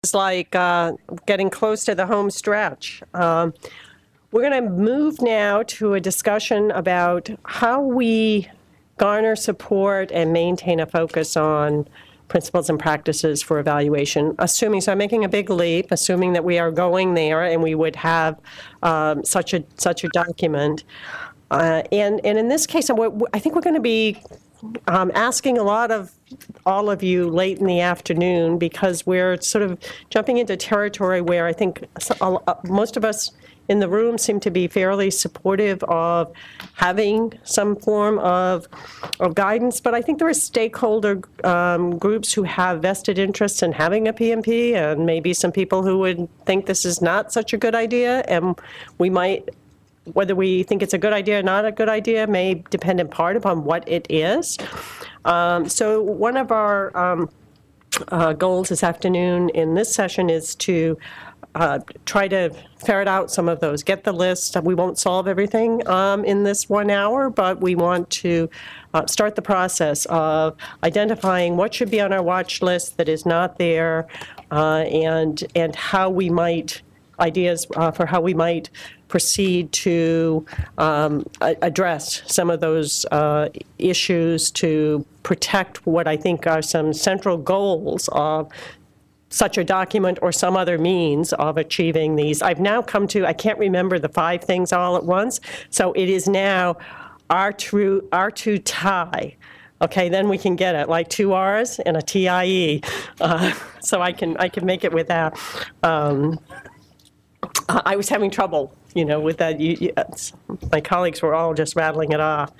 It's like getting close to the home stretch. We're going to move now to a discussion about how we garner support and maintain a focus on principles and practices for evaluation, so I'm making a big leap, assuming that we are going there and we would have such a document. And in this case, I think we're going to be asking a lot of all of you late in the afternoon, because we're sort of jumping into territory where I think most of us in the room seem to be fairly supportive of having some form of guidance, but I think there are stakeholder groups who have vested interests in having a PMP, and maybe some people who would think this is not such a good idea, and we might, whether we think it's a good idea or not a good idea, may depend in part upon what it is. So one of our goals this afternoon in this session is to try to ferret out some of those, get the list. We won't solve everything in this 1 hour, but we want to start the process of identifying what should be on our watch list that is not there, and how we might, ideas for how we might proceed to address some of those issues to protect what I think are some central goals of such a document or some other means of achieving these. I've now come to, I can't remember the 5 things all at once, so it is now R2 tie. Okay, then we can get it, like 2 R's and a TIE. So I can make it with that. I was having trouble, with that. My colleagues were all just rattling it off.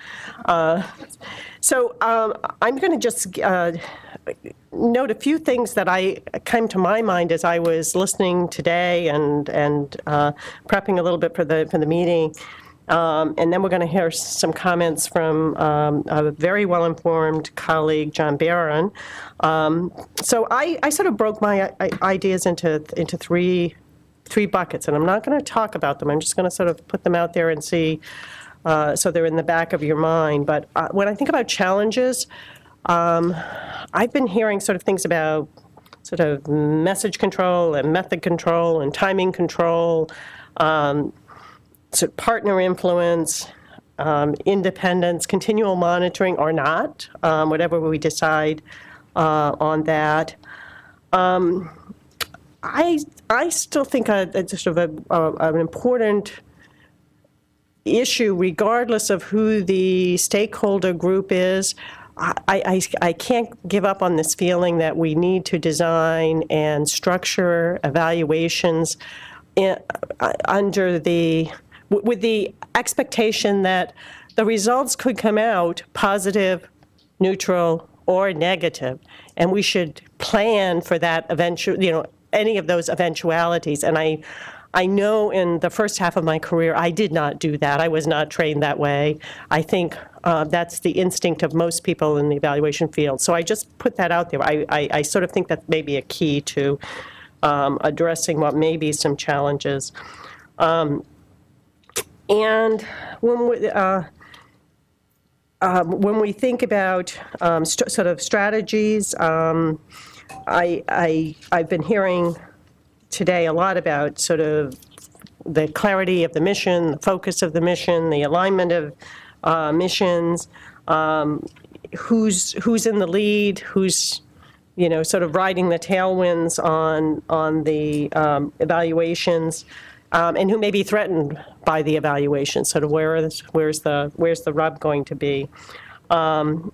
So I'm going to just note a few things that came to my mind as I was listening today and prepping a little bit for the meeting. And then we're going to hear some comments from a very well-informed colleague, John Barron. So I sort of broke my ideas into three buckets, and I'm not going to talk about them. I'm just going to sort of put them out there and see, so they're in the back of your mind. But when I think about challenges, I've been hearing sort of things about sort of message control and method control and timing control, sort of partner influence, independence, continual monitoring or not, whatever we decide on that. I still think it's sort of an important issue, regardless of who the stakeholder group is. I can't give up on this feeling that we need to design and structure evaluations with the expectation that the results could come out positive, neutral, or negative, and we should plan for that eventual, any of those eventualities. And I know in the first half of my career, I did not do that. I was not trained that way. I think that's the instinct of most people in the evaluation field. So I just put that out there. I sort of think that may be a key to addressing what may be some challenges. And when we think about sort of strategies, I've been hearing today a lot about sort of the clarity of the mission, the focus of the mission, the alignment of missions, who's in the lead, who's sort of riding the tailwinds on the evaluations, and who may be threatened by the evaluation. Sort of where's the rub going to be, and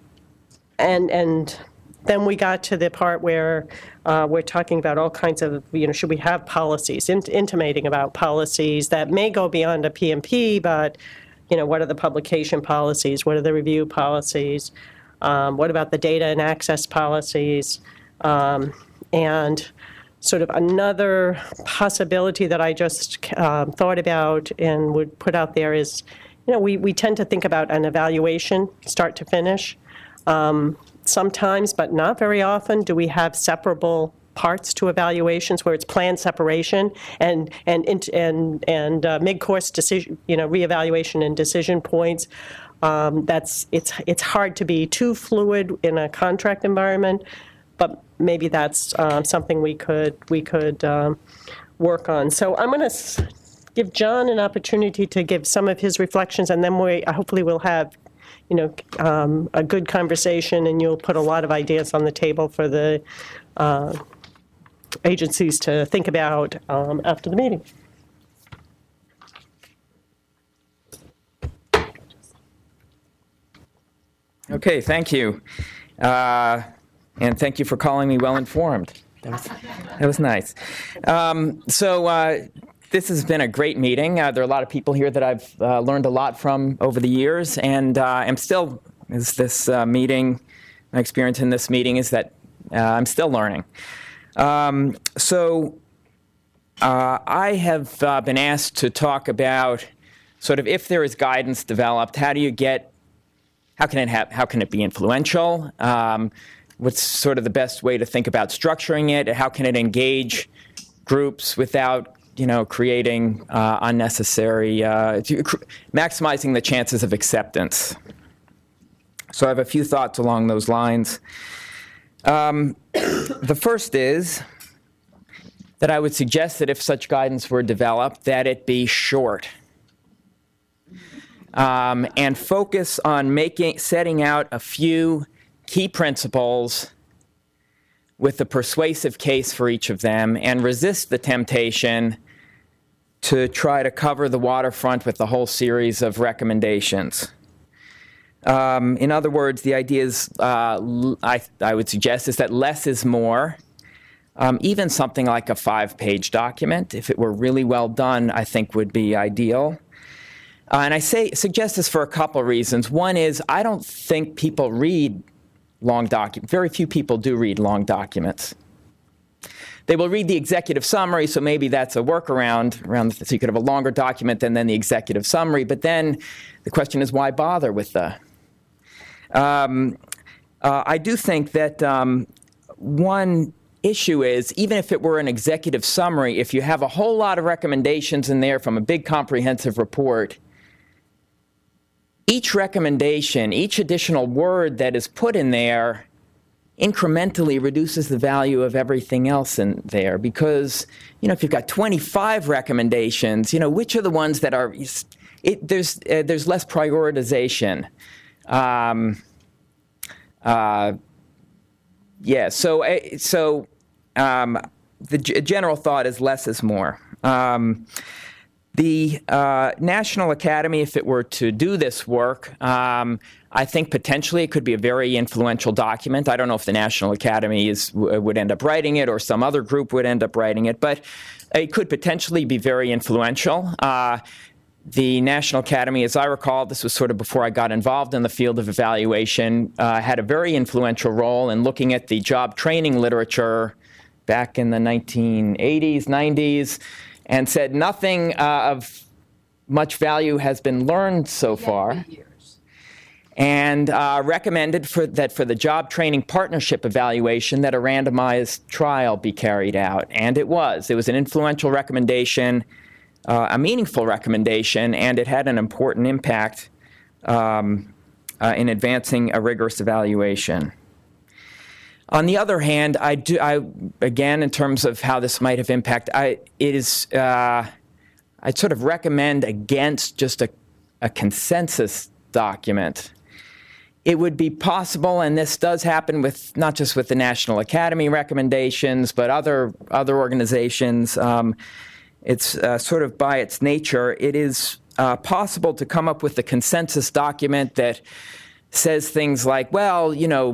then we got to the part where we're talking about all kinds of, should we have policies, intimating about policies that may go beyond a PMP, but, what are the publication policies? What are the review policies? What about the data and access policies? And sort of another possibility that I just thought about and would put out there is, we tend to think about an evaluation, start to finish. Sometimes, but not very often, do we have separable parts to evaluations where it's planned separation and mid-course decision, reevaluation and decision points. It's hard to be too fluid in a contract environment, but maybe that's something we could work on. So I'm going to give John an opportunity to give some of his reflections, and then we hopefully we'll have, a good conversation, and you'll put a lot of ideas on the table for the agencies to think about after the meeting. Okay, thank you. And thank you for calling me well-informed. That was nice. This has been a great meeting. There are a lot of people here that I've learned a lot from over the years, and meeting, my experience in this meeting is that I'm still learning. I have been asked to talk about sort of if there is guidance developed, how can it be influential? What's sort of the best way to think about structuring it? How can it engage groups without, creating unnecessary, maximizing the chances of acceptance? So I have a few thoughts along those lines. The first is that I would suggest that if such guidance were developed, that it be short. And focus on setting out a few key principles with a persuasive case for each of them, and resist the temptation to try to cover the waterfront with a whole series of recommendations. In other words, the idea is, I would suggest, is that less is more. Even something like a 5-page document, if it were really well done, I think would be ideal. And I suggest this for a couple of reasons. One is I don't think people read long documents. Very few people do read long documents. They will read the executive summary, so maybe that's a workaround, so you could have a longer document than the executive summary. But then the question is, why bother with the... I do think that one issue is, even if it were an executive summary, if you have a whole lot of recommendations in there from a big comprehensive report, each recommendation, each additional word that is put in there incrementally reduces the value of everything else in there. Because, if you've got 25 recommendations, which are the ones that are, there's less prioritization. The general thought is less is more. The National Academy, if it were to do this work, I think potentially it could be a very influential document. I don't know if the National Academy would end up writing it or some other group would end up writing it, but it could potentially be very influential. The National Academy, as I recall, this was sort of before I got involved in the field of evaluation, had a very influential role in looking at the job training literature back in the 1980s, 90s, and said nothing of much value has been learned so far, and recommended for the job training partnership evaluation that a randomized trial be carried out. And it was. It was an influential recommendation, a meaningful recommendation, and it had an important impact in advancing a rigorous evaluation. On the other hand, again, in terms of how this might have impact, I'd sort of recommend against just a consensus document. It would be possible, and this does happen with not just with the National Academy recommendations, but other organizations. It's sort of by its nature, it is possible to come up with a consensus document that says things like, well,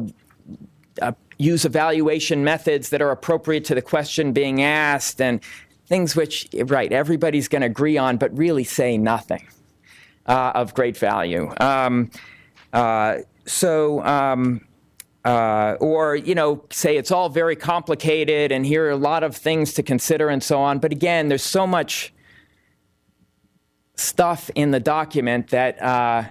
use evaluation methods that are appropriate to the question being asked, and things which, right, everybody's going to agree on, but really say nothing of great value. Or, say it's all very complicated and here are a lot of things to consider and so on. But again, there's so much stuff in the document that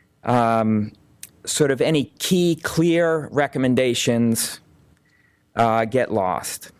sort of any key, clear recommendations get lost.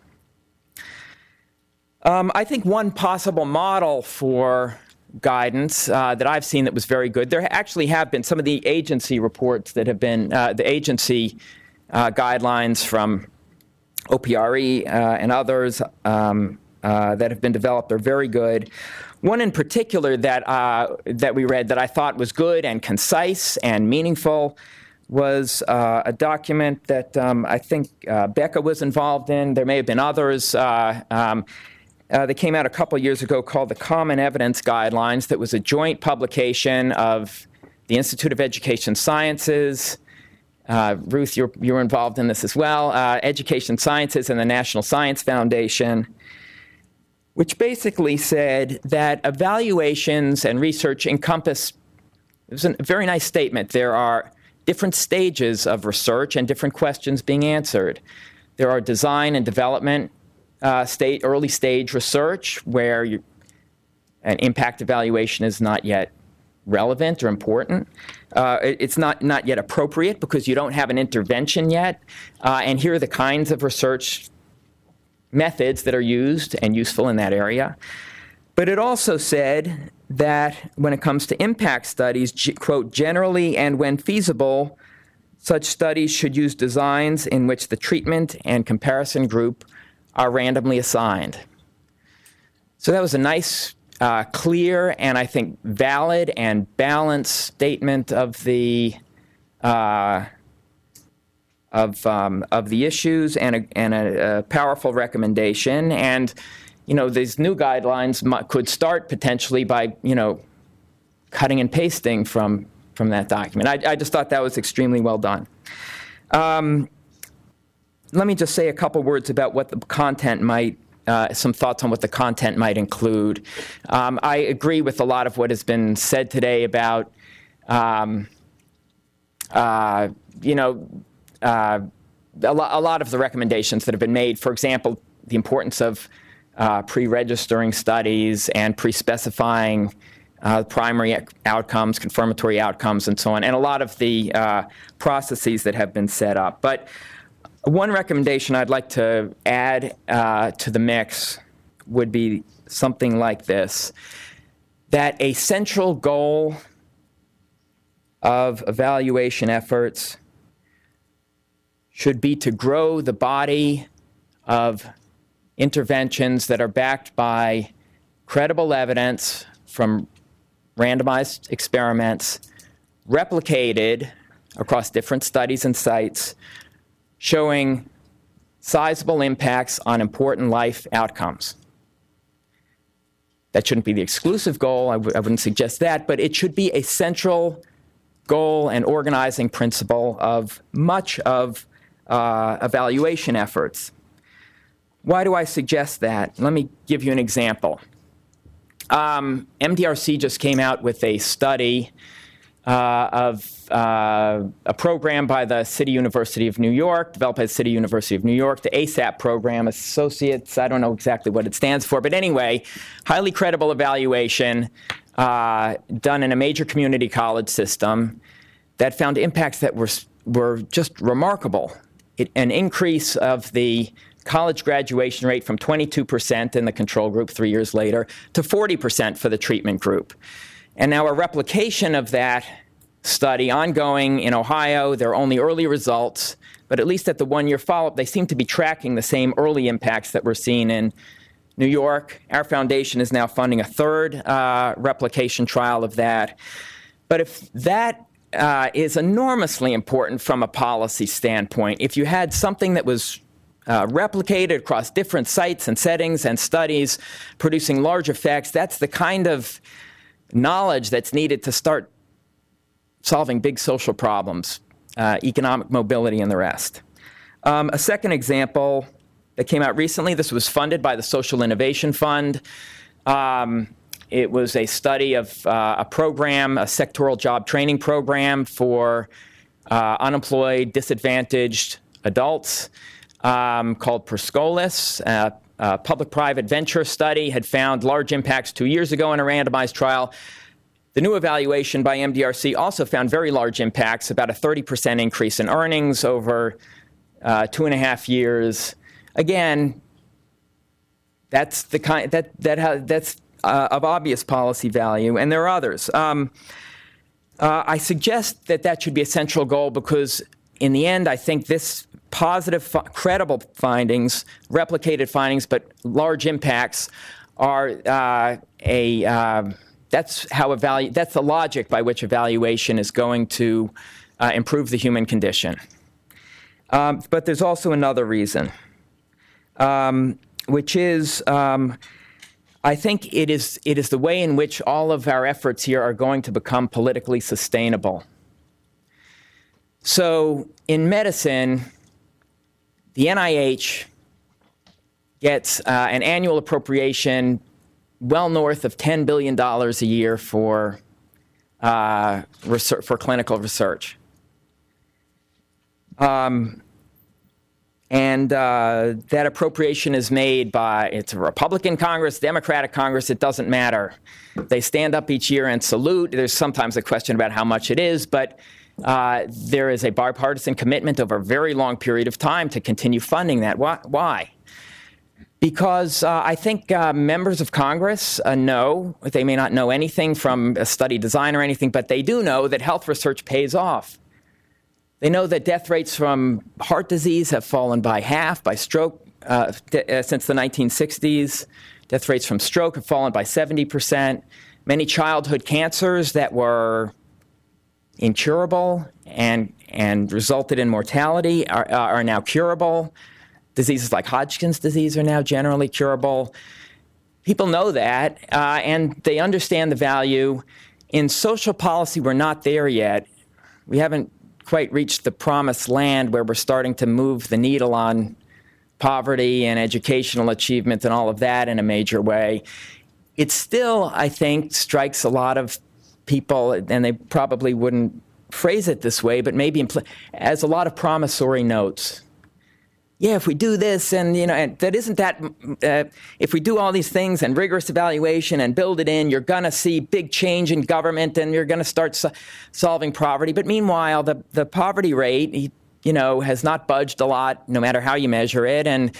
I think one possible model for guidance that I've seen that was very good, there actually have been some of the agency reports that have been, the agency guidelines from OPRE and others that have been developed are very good. One in particular that we read that I thought was good and concise and meaningful was a document that I think Becca was involved in. There may have been others. They came out a couple years ago called the Common Evidence Guidelines. That was a joint publication of the Institute of Education Sciences. Ruth, you were involved in this as well. Education Sciences and the National Science Foundation, which basically said that evaluations and research encompass, it was a very nice statement, there are different stages of research and different questions being answered. There are design and development early stage research where an impact evaluation is not yet relevant or important. It's not yet appropriate because you don't have an intervention yet. And here are the kinds of research methods that are used and useful in that area. But it also said that when it comes to impact studies, quote, generally and when feasible, such studies should use designs in which the treatment and comparison group are randomly assigned. So that was a nice, clear, and I think valid and balanced statement of the issues and a powerful recommendation. And these new guidelines could start potentially by cutting and pasting from that document. I just thought that was extremely well done. Let me just say a couple words about what the content might, some thoughts on what the content might include. I agree with a lot of what has been said today about, a lot of the recommendations that have been made. For example, the importance of pre-registering studies and pre-specifying primary outcomes, confirmatory outcomes, and so on, and a lot of the processes that have been set up. But one recommendation I'd like to add to the mix would be something like this, that a central goal of evaluation efforts should be to grow the body of interventions that are backed by credible evidence from randomized experiments, replicated across different studies and sites, showing sizable impacts on important life outcomes. That shouldn't be the exclusive goal, I wouldn't suggest that, but it should be a central goal and organizing principle of much of evaluation efforts. Why do I suggest that? Let me give you an example. MDRC just came out with a study of a program by the City University of New York, developed by the City University of New York, the ASAP program, Associates, I don't know exactly what it stands for, but anyway, highly credible evaluation done in a major community college system that found impacts that were just remarkable. An increase of the college graduation rate from 22% in the control group 3 years later to 40% for the treatment group. And now a replication of that study ongoing in Ohio. There are only early results, but at least at the one-year follow-up, they seem to be tracking the same early impacts that we're seeing in New York. Our foundation is now funding a third replication trial of that. But if that is enormously important from a policy standpoint, if you had something that was replicated across different sites and settings and studies producing large effects, that's the kind of knowledge that's needed to start solving big social problems, economic mobility and the rest. A second example that came out recently, this was funded by the Social Innovation Fund. It was a study of a program, a sectoral job training program for unemployed, disadvantaged adults called Perscolis. A public-private venture study had found large impacts 2 years ago in a randomized trial. The new evaluation by MDRC also found very large impacts, about a 30% increase in earnings over 2.5 years. Again, that's the kind that's of obvious policy value, and there are others. I suggest that should be a central goal because in the end, I think this positive, credible findings, replicated findings, but large impacts are that's the logic by which evaluation is going to improve the human condition. But there's also another reason, which is I think it is the way in which all of our efforts here are going to become politically sustainable. So in medicine, the NIH gets an annual appropriation well north of $10 billion a year for clinical research. And that appropriation is made by, it's a Republican Congress, Democratic Congress, it doesn't matter. They stand up each year and salute. There's sometimes a question about how much it is, but there is a bipartisan commitment over a very long period of time to continue funding that. Why? Because I think members of Congress know, they may not know anything from a study design or anything, but they do know that health research pays off. They know that death rates from heart disease have fallen by half, by stroke, since the 1960s. Death rates from stroke have fallen by 70%. Many childhood cancers that were incurable and resulted in mortality are now curable. Diseases like Hodgkin's disease are now generally curable. People know that, and they understand the value. In social policy, we're not there yet. We haven't quite reached the promised land where we're starting to move the needle on poverty and educational achievement and all of that in a major way. It still, I think, strikes a lot of people, and they probably wouldn't phrase it this way, but maybe as a lot of promissory notes. Yeah, if we do this, and and that isn't that. If we do all these things and rigorous evaluation and build it in, you're going to see big change in government, and you're going to start solving poverty. But meanwhile, the poverty rate, has not budged a lot, no matter how you measure it, and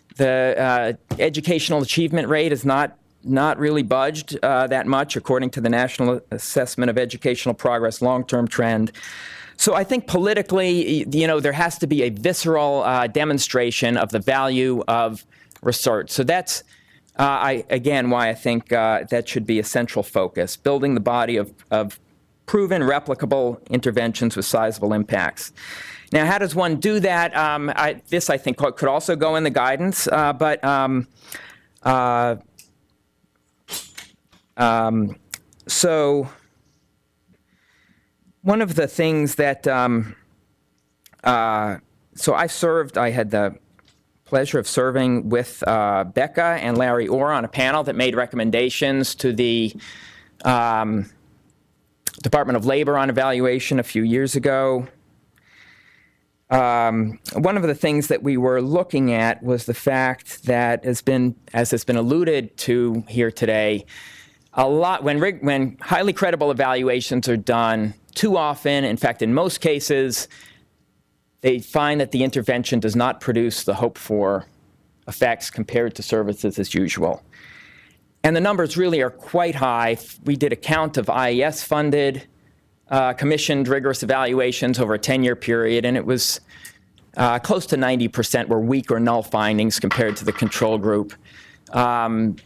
the educational achievement rate is not really budged that much, according to the National Assessment of Educational Progress long-term trend. So I think politically, there has to be a visceral demonstration of the value of research. So that's, why I think that should be a central focus, building the body of proven, replicable interventions with sizable impacts. Now, how does one do that? This, I think, could also go in the guidance, so one of the things that, I had the pleasure of serving with Becca and Larry Orr on a panel that made recommendations to the Department of Labor on evaluation a few years ago. One of the things that we were looking at was the fact that as has been alluded to here today, a lot when highly credible evaluations are done, too often, in fact, in most cases, they find that the intervention does not produce the hoped-for effects compared to services as usual. And the numbers really are quite high. We did a count of IAS-funded, commissioned rigorous evaluations over a 10-year period, and it was close to 90% were weak or null findings compared to the control group. Jim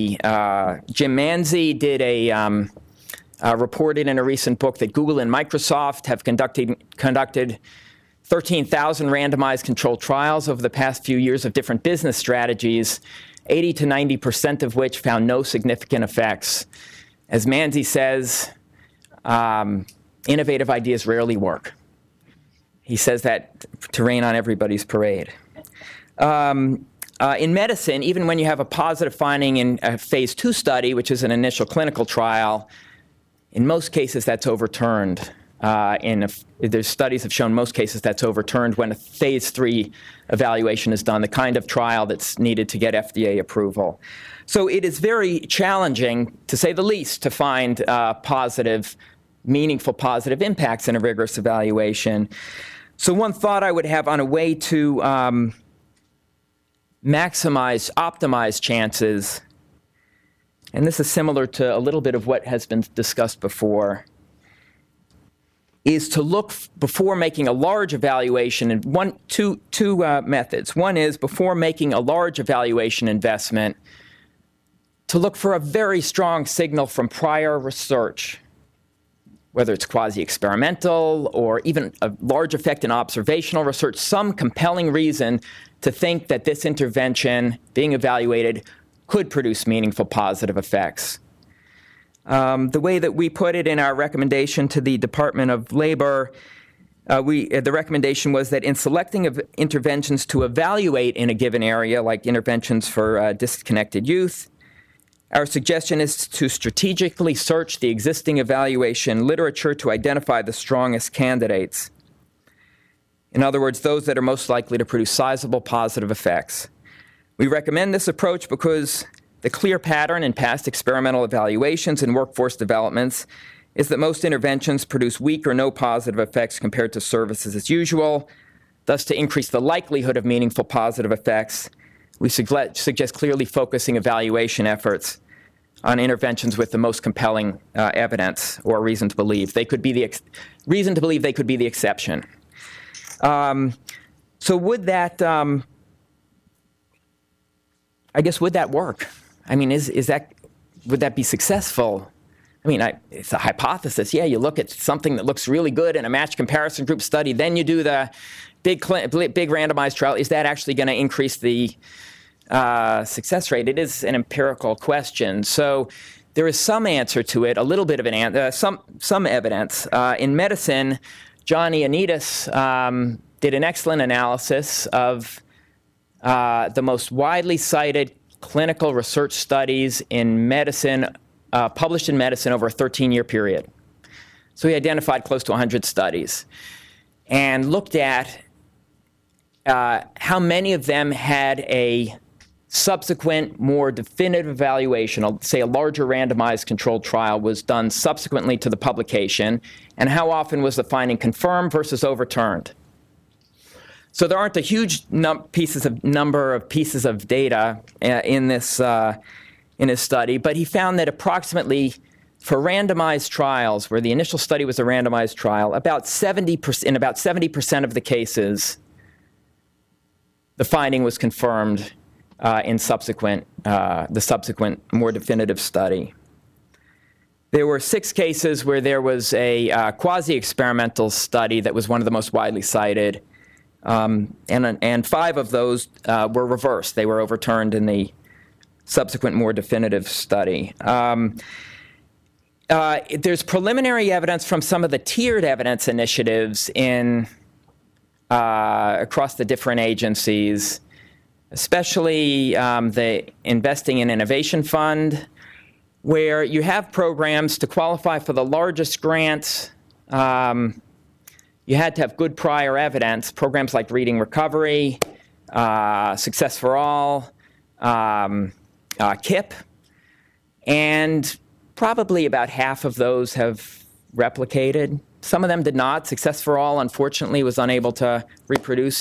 Manzi did reported in a recent book that Google and Microsoft have conducted 13,000 randomized controlled trials over the past few years of different business strategies, 80 to 90% of which found no significant effects. As Manzi says, innovative ideas rarely work. He says that to rain on everybody's parade. In medicine, even when you have a positive finding in a phase 2 study, which is an initial clinical trial, in most cases that's overturned. There's studies have shown most cases that's overturned when a phase 3 evaluation is done, the kind of trial that's needed to get FDA approval. So it is very challenging, to say the least, to find meaningful positive impacts in a rigorous evaluation. So one thought I would have on a way to optimize chances, and this is similar to a little bit of what has been discussed before, is to look before making a large evaluation, and two methods. One is before making a large evaluation investment, to look for a very strong signal from prior research, whether it's quasi-experimental or even a large effect in observational research, some compelling reason to think that this intervention being evaluated could produce meaningful positive effects. The way that we put it in our recommendation to the Department of Labor, the recommendation was that in selecting of interventions to evaluate in a given area, like interventions for disconnected youth, our suggestion is to strategically search the existing evaluation literature to identify the strongest candidates. In other words, those that are most likely to produce sizable positive effects. We recommend this approach because the clear pattern in past experimental evaluations and workforce developments is that most interventions produce weak or no positive effects compared to services as usual. Thus, to increase the likelihood of meaningful positive effects, we suggest clearly focusing evaluation efforts on interventions with the most compelling evidence or reason to believe they could be the exception. So would that, would that work? I mean, would that be successful? I mean, it's a hypothesis. Yeah, you look at something that looks really good in a matched comparison group study, then you do the big randomized trial. Is that actually going to increase the success rate? It is an empirical question. So there is some answer to it, a little bit of some evidence. In medicine, John Ioannidis did an excellent analysis of the most widely cited clinical research studies in medicine, published in medicine over a 13-year period. So he identified close to 100 studies and looked at how many of them had a subsequent, more definitive evaluation, say a larger randomized controlled trial was done subsequently to the publication, and how often was the finding confirmed versus overturned. So there aren't a huge number of pieces of data in this study, but he found that approximately for randomized trials, where the initial study was a randomized trial, in about 70% of the cases, the finding was confirmed in the subsequent more definitive study. There were 6 cases where there was a quasi-experimental study that was one of the most widely cited. And 5 of those were reversed. They were overturned in the subsequent, more definitive study. There's preliminary evidence from some of the tiered evidence initiatives across the different agencies, especially the Investing in Innovation Fund, where you have programs to qualify for the largest grants. You had to have good prior evidence, programs like Reading Recovery, Success for All, KIP, and probably about half of those have replicated. Some of them did not. Success for All, unfortunately, was unable to reproduce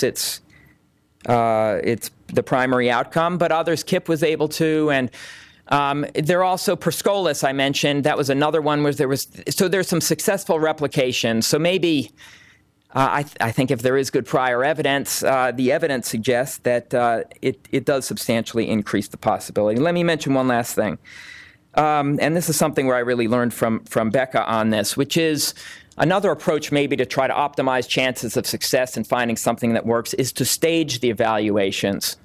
the primary outcome, but others, KIP was able to, and there are also Perscolis, I mentioned. That was another one where there's some successful replication. So maybe I think if there is good prior evidence, the evidence suggests that it does substantially increase the possibility. Let me mention one last thing. And this is something where I really learned from Becca on this, which is another approach maybe to try to optimize chances of success in finding something that works is to stage the evaluations.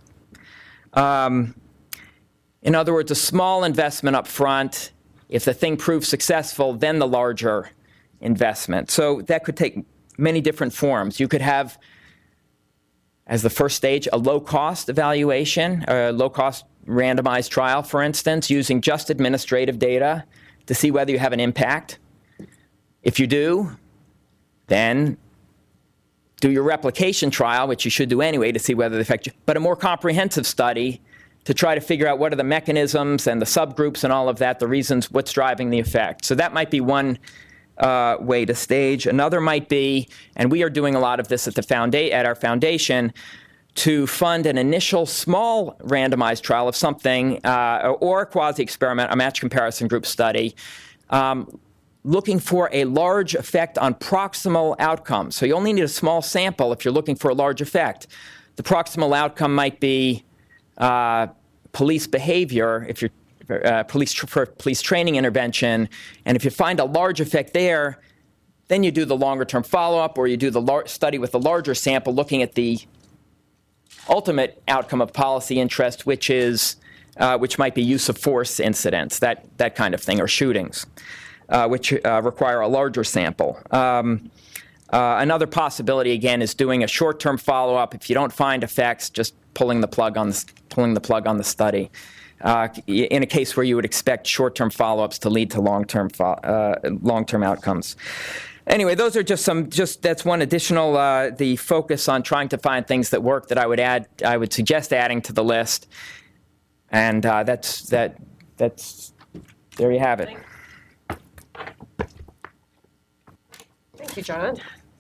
In other words, a small investment up front. If the thing proves successful, then the larger investment. So that could take many different forms. You could have, as the first stage, a low-cost evaluation, a low-cost randomized trial, for instance, using just administrative data to see whether you have an impact. If you do, then do your replication trial, which you should do anyway to see whether they affect you, but a more comprehensive study to try to figure out what are the mechanisms and the subgroups and all of that, the reasons, what's driving the effect. So that might be one way to stage. Another might be, and we are doing a lot of this at our foundation, to fund an initial small randomized trial of something, or a quasi-experiment, a match comparison group study, looking for a large effect on proximal outcomes. So you only need a small sample if you're looking for a large effect. The proximal outcome might be police behavior, if you're police training intervention, and if you find a large effect there, then you do the longer-term follow-up, or you do the study with a larger sample looking at the ultimate outcome of policy interest, which might be use of force incidents, that kind of thing, or shootings, which require a larger sample. Another possibility, again, is doing a short-term follow-up. If you don't find effects, just pulling the plug on the study. In a case where you would expect short-term follow-ups to lead to long-term outcomes. Anyway, those are that's one additional, the focus on trying to find things that work that I would suggest adding to the list. And that's there you have it. Thank you, John.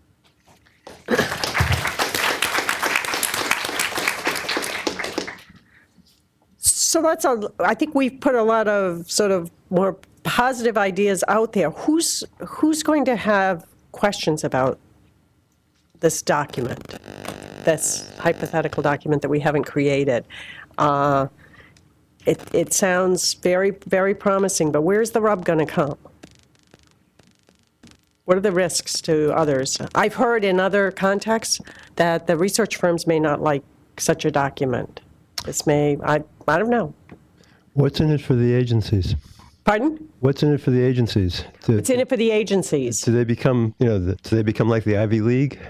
So I think we've put a lot of sort of more positive ideas out there. Who's going to have questions about this document, this hypothetical document that we haven't created? It sounds very, very promising, but where's the rub going to come? What are the risks to others? I've heard in other contexts that the research firms may not like such a document. I don't know. What's in it for the agencies? Pardon? What's in it for the agencies? What's in it for the agencies? Do they become, like the Ivy League?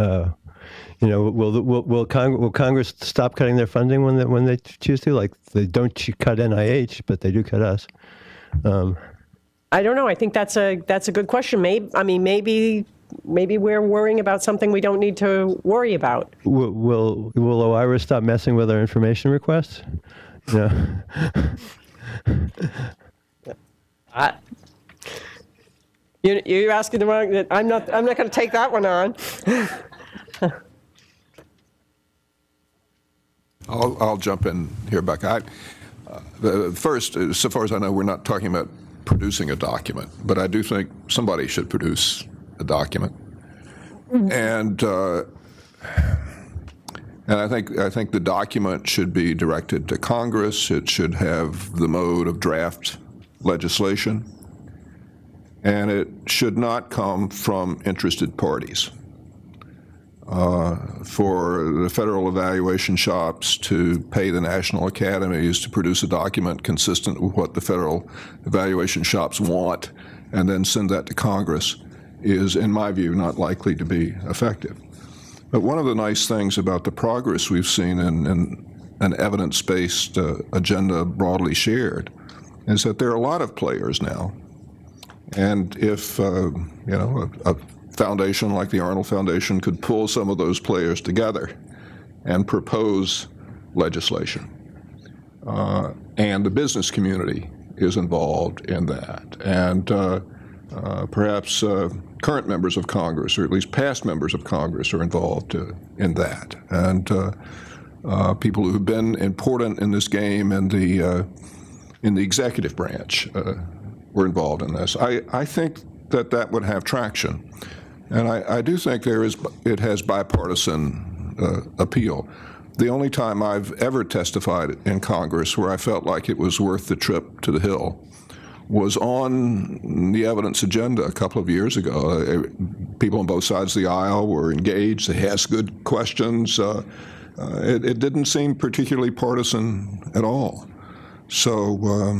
Will Congress stop cutting their funding when they choose to? Like, they don't cut NIH, but they do cut us. I don't know. I think that's a good question. Maybe we're worrying about something we don't need to worry about. Will OIRA stop messing with our information requests? You're asking the wrong. I'm not going to take that one on. I'll jump in here, Becca. First, so far as I know, we're not talking about producing a document, but I do think somebody should produce a document, and I think the document should be directed to Congress. It should have the mode of draft legislation, and it should not come from interested parties. For the federal evaluation shops to pay the national academies to produce a document consistent with what the federal evaluation shops want and then send that to Congress is, in my view, not likely to be effective. But one of the nice things about the progress we've seen in an evidence-based agenda broadly shared is that there are a lot of players now. And if, a foundation like the Arnold Foundation could pull some of those players together and propose legislation. And the business community is involved in that. And perhaps current members of Congress, or at least past members of Congress, are involved in that. And people who've been important in this game in the executive branch were involved in this. I think that would have traction. And I do think it has bipartisan appeal. The only time I've ever testified in Congress where I felt like it was worth the trip to the Hill was on the evidence agenda a couple of years ago. People on both sides of the aisle were engaged. They asked good questions. It didn't seem particularly partisan at all. So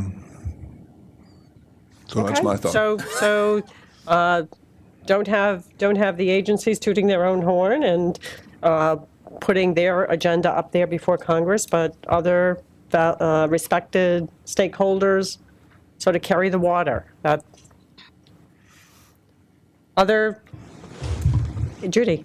that's my thought. So don't have the agencies tooting their own horn and putting their agenda up there before Congress, but other respected stakeholders sort of carry the water. Judy.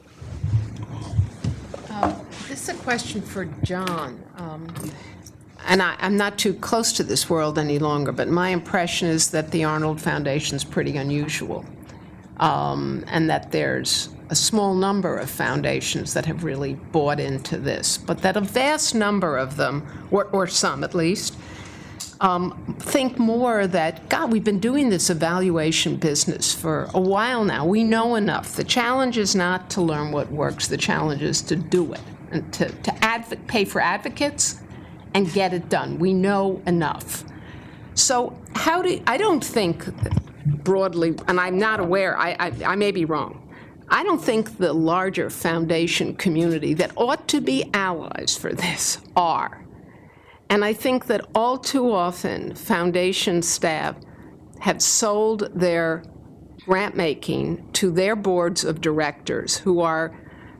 This is a question for John. And I'm not too close to this world any longer, but my impression is that the Arnold Foundation's pretty unusual, and that there's a small number of foundations that have really bought into this, but that a vast number of them, or some at least, think more that, God, we've been doing this evaluation business for a while now. We know enough. The challenge is not to learn what works. The challenge is to do it and to pay for advocates and get it done. We know enough. So I don't think broadly, and I'm not aware, I may be wrong, I don't think the larger foundation community that ought to be allies for this are. And I think that all too often, foundation staff have sold their grant-making to their boards of directors, who are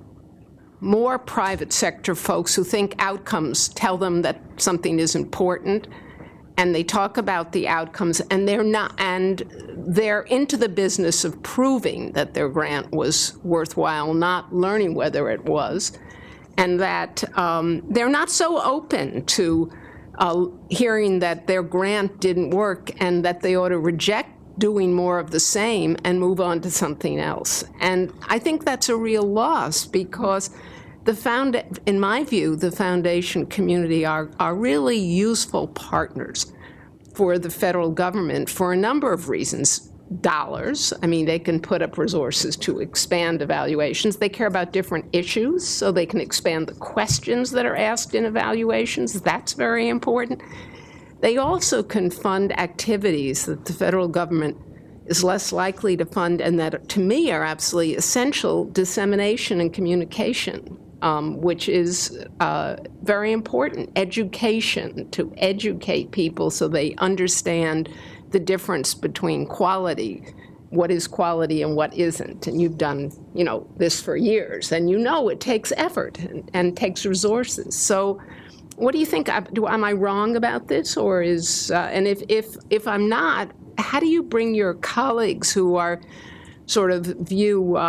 more private sector folks who think outcomes tell them that something is important, and they talk about the outcomes, and they're into the business of proving that their grant was worthwhile, not learning whether it was, and that they're not so open to hearing that their grant didn't work and that they ought to reject doing more of the same and move on to something else. And I think that's a real loss, because in my view, the foundation community are really useful partners for the federal government for a number of reasons. Dollars, I mean, they can put up resources to expand evaluations. They care about different issues, so they can expand the questions that are asked in evaluations. That's very important. They also can fund activities that the federal government is less likely to fund, and that, to me, are absolutely essential: dissemination and communication, which is very important. Education, to educate people so they understand the difference between quality, what is quality and what isn't. And you've done, this for years, and it takes effort and takes resources. So what do you think? Am I wrong about this, or and if I'm not, how do you bring your colleagues who are sort of view,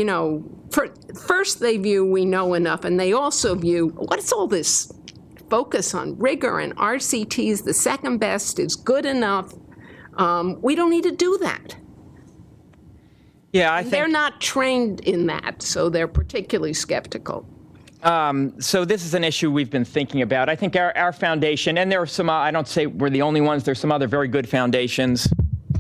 first they view we know enough, and they also view, what's all this focus on rigor and RCTs, the second best is good enough. We don't need to do that. Yeah, I think they're not trained in that, so they're particularly skeptical. So this is an issue we've been thinking about. I think our foundation, and there are some, I don't say we're the only ones, there's some other very good foundations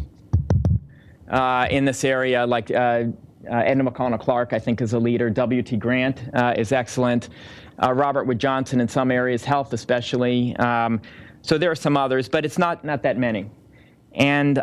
in this area, like Edna McConnell Clark, I think, is a leader. W.T. Grant is excellent. Robert Wood Johnson in some areas, health especially. So there are some others, but it's not that many. And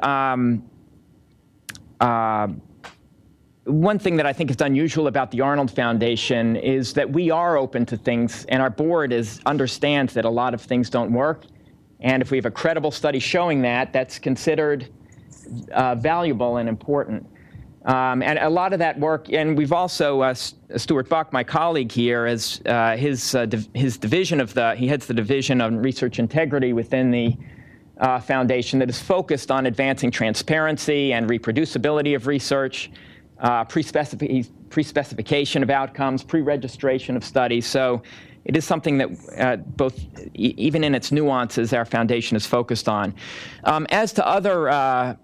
one thing that I think is unusual about the Arnold Foundation is that we are open to things, and our board understands that a lot of things don't work. And if we have a credible study showing that, that's considered valuable and important. And a lot of that work, and we've also, Stuart Buck, my colleague here, has his division he heads the division on research integrity within the foundation that is focused on advancing transparency and reproducibility of research, pre-specification of outcomes, pre-registration of studies. So it is something that even in its nuances, our foundation is focused on. As to other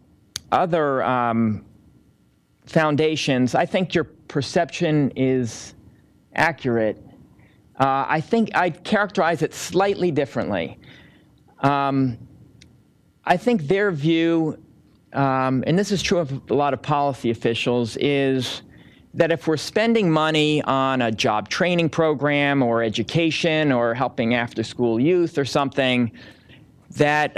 foundations, I think your perception is accurate. I think I'd characterize it slightly differently. I think their view, and this is true of a lot of policy officials, is that if we're spending money on a job training program or education or helping after-school youth or something, that,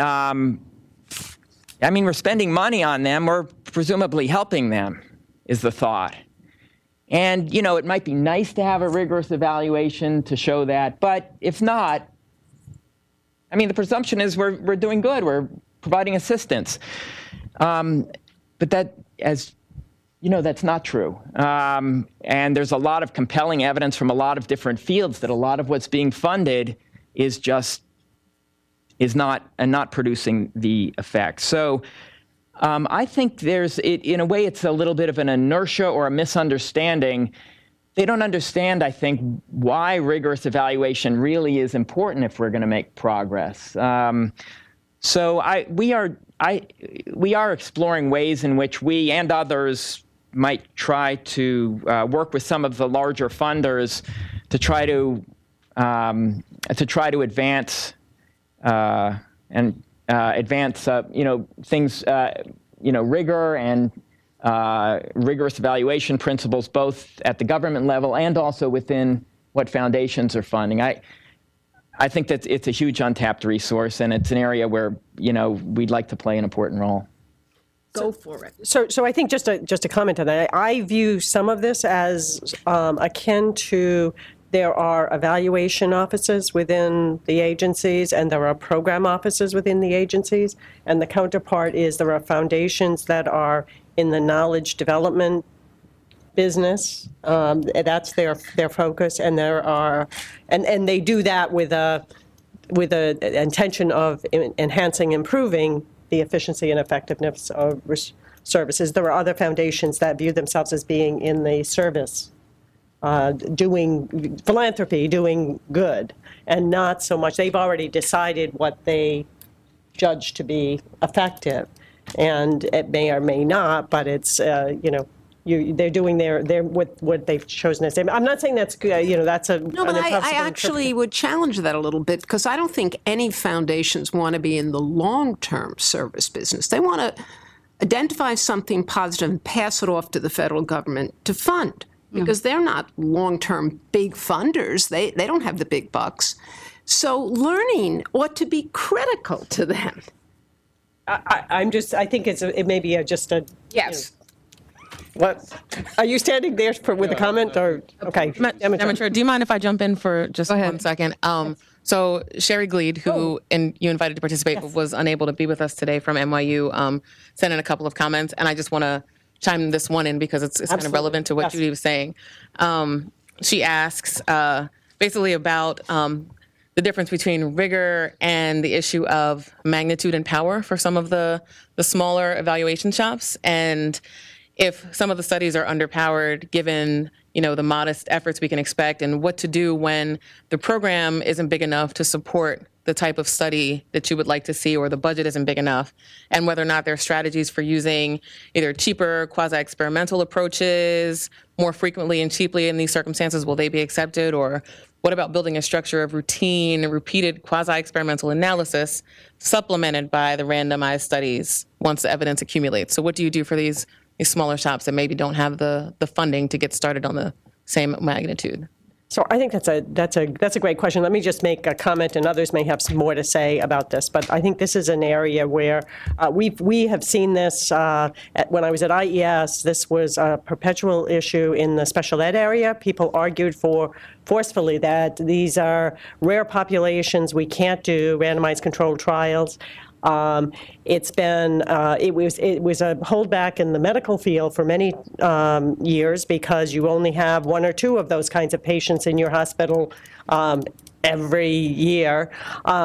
we're spending money on them, we're presumably helping them, is the thought. And, it might be nice to have a rigorous evaluation to show that, but if not, the presumption is we're doing good, we're providing assistance. But that, as that's not true. And there's a lot of compelling evidence from a lot of different fields that a lot of what's being funded is not producing the effect. So I think in a way, it's a little bit of an inertia or a misunderstanding. They don't understand, I think, why rigorous evaluation really is important if we're going to make progress. So we are exploring ways in which we and others might try to work with some of the larger funders to try to advance and advance, things, rigor and rigorous evaluation principles, both at the government level and also within what foundations are funding. I think that it's a huge untapped resource, and it's an area where, we'd like to play an important role. Go for it. So I think just a comment on that. I view some of this as akin to there are evaluation offices within the agencies and there are program offices within the agencies. And the counterpart is there are foundations that are in the knowledge development business. That's their focus. And there are, and they do that with a intention of enhancing, improving the efficiency and effectiveness of services. There are other foundations that view themselves as being in the service, doing philanthropy, doing good, and not so much. They've already decided what they judge to be effective, and it may or may not. But it's they're doing their what they've chosen to say. I'm not saying that's that's a no, but I actually would challenge that a little bit because I don't think any foundations want to be in the long-term service business. They want to identify something positive and pass it off to the federal government to fund because they're not long-term big funders. They don't have the big bucks. So learning ought to be critical to them. I think it may be just a yes. What? Are you standing there with a comment or okay? Madam Chair, do you mind if I jump in for just 1 second? So Sherry Gleed, who you invited to participate, but was unable to be with us today from NYU, sent in a couple of comments, and I just want to chime this one in because it's kind of relevant to what Judy was saying. She asks basically about the difference between rigor and the issue of magnitude and power for some of the smaller evaluation shops, and if some of the studies are underpowered, given the modest efforts we can expect, and what to do when the program isn't big enough to support the type of study that you would like to see, or the budget isn't big enough, and whether or not there are strategies for using either cheaper quasi-experimental approaches more frequently and cheaply in these circumstances. Will they be accepted? Or what about building a structure of routine, repeated quasi-experimental analysis supplemented by the randomized studies once the evidence accumulates? So what do you do for these smaller shops that maybe don't have the funding to get started on the same magnitude? So I think that's a great question. Let me just make a comment, and others may have some more to say about this. But I think this is an area where we have seen this. When I was at IES, this was a perpetual issue in the special ed area. People argued forcefully that these are rare populations. We can't do randomized controlled trials. It was a holdback in the medical field for many years because you only have one or two of those kinds of patients in your hospital every year. I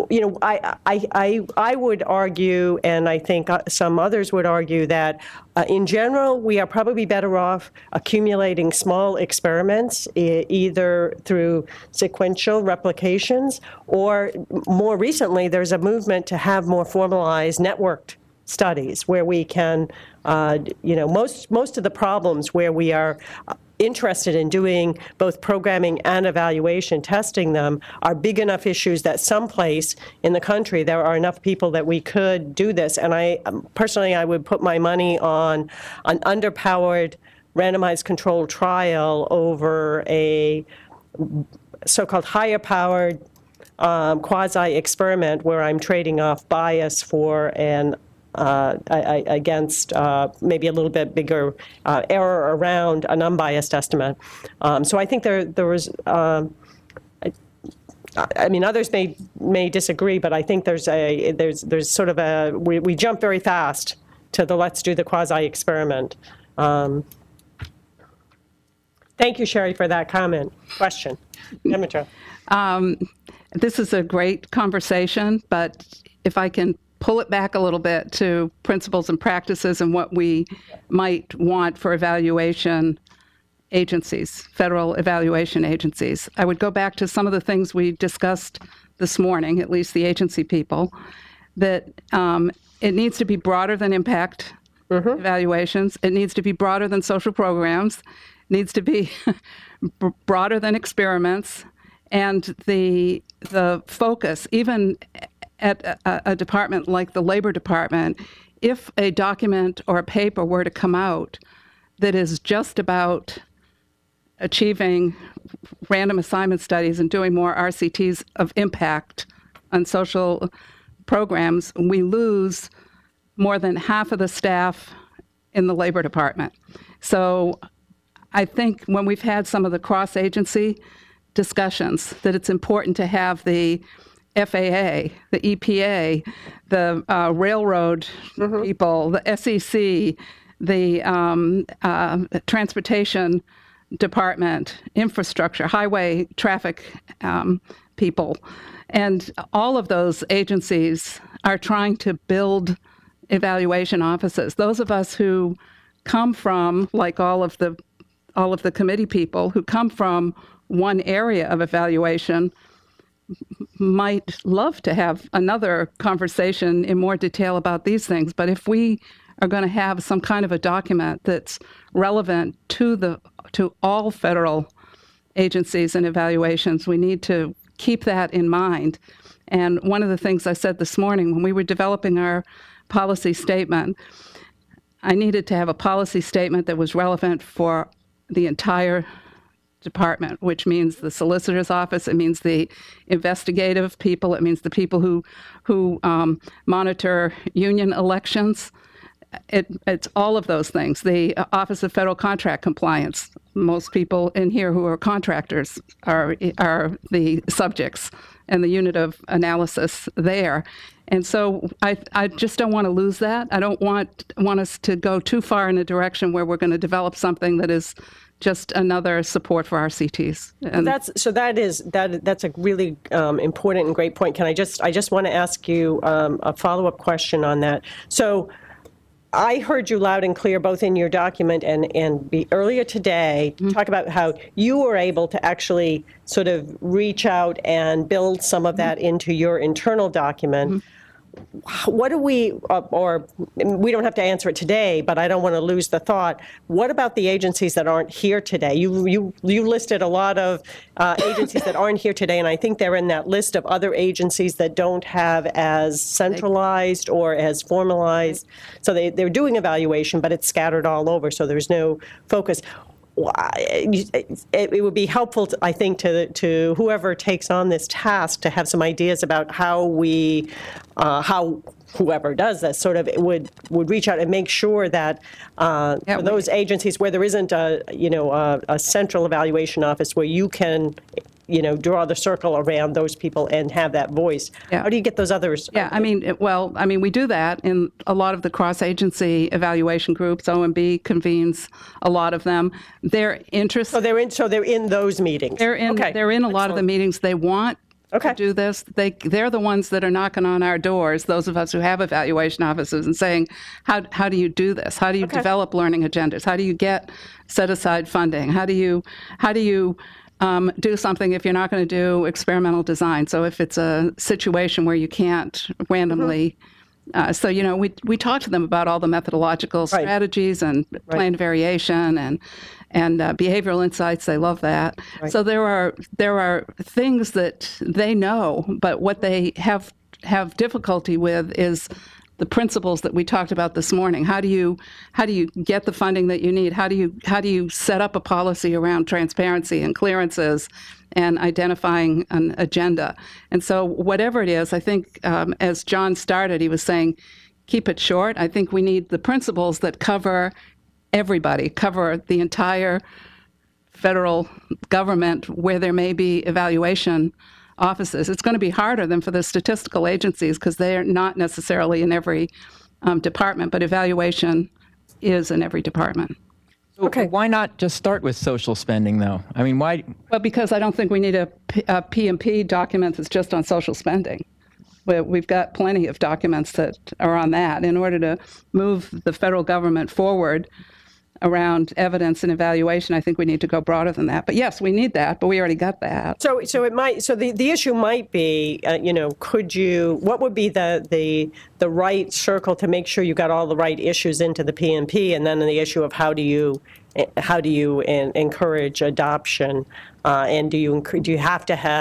would argue, and I think some others would argue, that in general, we are probably better off accumulating small experiments, either through sequential replications, or more recently, there's a movement to have more formalized networked studies where we can, most of the problems where we are interested in doing both programming and evaluation, testing them, are big enough issues that someplace in the country there are enough people that we could do this. And I would put my money on an underpowered randomized controlled trial over a so-called higher-powered quasi-experiment where I'm trading off bias for an against maybe a little bit bigger error around an unbiased estimate. So I think there was, others may disagree, but I think there's sort of a, we jump very fast to the let's do the quasi-experiment. Thank you, Sherry, for that question. Demetra. This is a great conversation, but if I can pull it back a little bit to principles and practices and what we might want for evaluation agencies, federal evaluation agencies. I would go back to some of the things we discussed this morning, at least the agency people, that it needs to be broader than impact evaluations. It needs to be broader than social programs. It needs to be broader than experiments. And the focus, even at a department like the Labor Department, if a document or a paper were to come out that is just about achieving random assignment studies and doing more RCTs of impact on social programs, we lose more than half of the staff in the Labor Department. So I think when we've had some of the cross-agency discussions, that it's important to have the FAA, the EPA, the railroad people, the SEC, the Transportation Department, infrastructure, highway traffic people. And all of those agencies are trying to build evaluation offices. Those of us who come from, like all of the committee people, who come from one area of evaluation, might love to have another conversation in more detail about these things. But if we are going to have some kind of a document that's relevant to all federal agencies and evaluations, we need to keep that in mind. And one of the things I said this morning when we were developing our policy statement, I needed to have a policy statement that was relevant for the entire department, which means the solicitor's office, it means the investigative people, it means the people who monitor union elections. It's all of those things. The Office of Federal Contract Compliance, most people in here who are contractors are the subjects and the unit of analysis there. And so I just don't want to lose that. I don't want us to go too far in a direction where we're going to develop something that is just another support for RCTs. And that's a really important and great point. I just want to ask you a follow-up question on that. So I heard you loud and clear, both in your document and earlier today, talk about how you were able to actually sort of reach out and build some of that into your internal document. What do or we don't have to answer it today, but I don't want to lose the thought. What about the agencies that aren't here today? You listed a lot of agencies that aren't here today, and I think they're in that list of other agencies that don't have as centralized or as formalized. So they're doing evaluation, but it's scattered all over, so there's no focus. It would be helpful, I think, to whoever takes on this task to have some ideas about how whoever does this sort of would reach out and make sure that for those agencies where there isn't a central evaluation office where you can draw the circle around those people and have that voice. Yeah. How do you get those others? Yeah, I mean, we do that in a lot of the cross-agency evaluation groups. OMB convenes a lot of them. They're interested. So they're in those meetings. They're in a lot of the meetings. They want to do this. They're the ones that are knocking on our doors, those of us who have evaluation offices, and saying, how do you do this? How do you develop learning agendas? How do you get set-aside funding? How do you do something if you're not going to do experimental design? So if it's a situation where you can't randomly, we talk to them about all the methodological strategies and planned variation and behavioral insights. They love that. Right. So there are things that they know, but what they have difficulty with is the principles that we talked about this morning. How do you get the funding that you need? How do you set up a policy around transparency and clearances and identifying an agenda? And so whatever it is, I think as John started, he was saying, keep it short. I think we need the principles that cover everybody, cover the entire federal government where there may be evaluation offices. It's going to be harder than for the statistical agencies because they are not necessarily in every department, but evaluation is in every department. Okay. Why not just start with social spending, though? I mean, why? Well, because I don't think we need a P&P document that's just on social spending. We've got plenty of documents that are on that. In order to move the federal government forward around evidence and evaluation, I think we need to go broader than that. But yes, we need that, but we already got that. So the issue might be, what would be the right circle to make sure you got all the right issues into the P&P, and then the issue of how do you encourage adoption, and do you have to have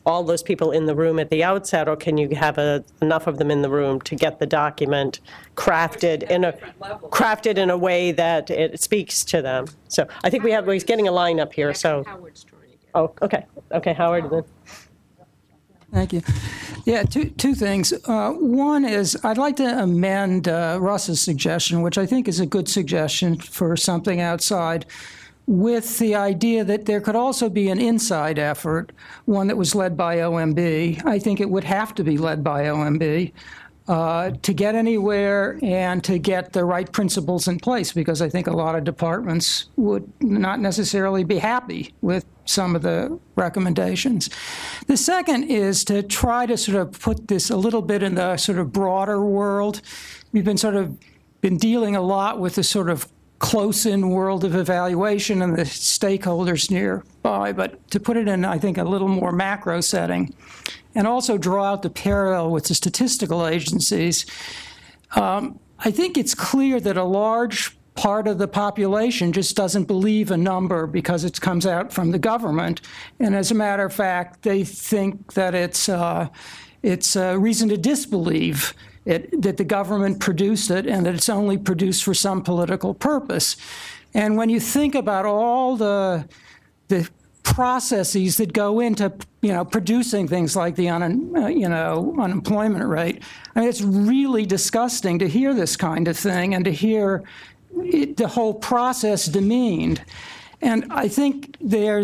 all those people in the room at the outset, or can you have enough of them in the room to get the document crafted in a way that it speaks to them? So I think we're getting a line up here. So, okay, Howard. Then. Thank you. Yeah, two things. One is I'd like to amend Russ's suggestion, which I think is a good suggestion for something outside, with the idea that there could also be an inside effort, one that was led by OMB. I think it would have to be led by OMB to get anywhere and to get the right principles in place, because I think a lot of departments would not necessarily be happy with some of the recommendations. The second is to try to sort of put this a little bit in the sort of broader world. We've been dealing a lot with the sort of close-in world of evaluation and the stakeholders nearby, but to put it in, I think, a little more macro setting, and also draw out the parallel with the statistical agencies. I think it's clear that a large part of the population just doesn't believe a number because it comes out from the government, and as a matter of fact, they think that it's a reason to disbelieve that the government produced it and that it's only produced for some political purpose. And when you think about all the processes that go into producing things like the unemployment rate, I mean, it's really disgusting to hear this kind of thing and to hear the whole process demeaned. And I think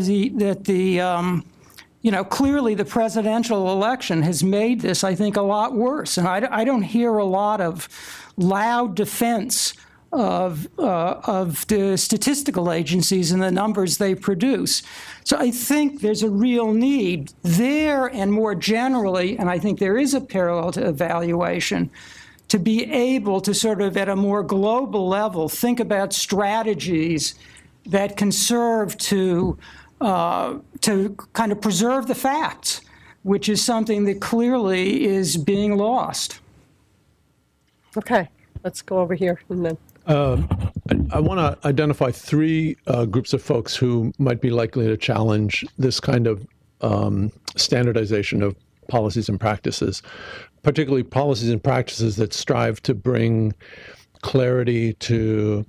clearly the presidential election has made this, I think, a lot worse. And I don't hear a lot of loud defense of the statistical agencies and the numbers they produce. So I think there's a real need there, and more generally, and I think there is a parallel to evaluation, to be able to sort of at a more global level think about strategies that can serve to kind of preserve the facts, which is something that clearly is being lost. Okay, let's go over here. And then. I want to identify three groups of folks who might be likely to challenge this kind of standardization of policies and practices, particularly policies and practices that strive to bring clarity to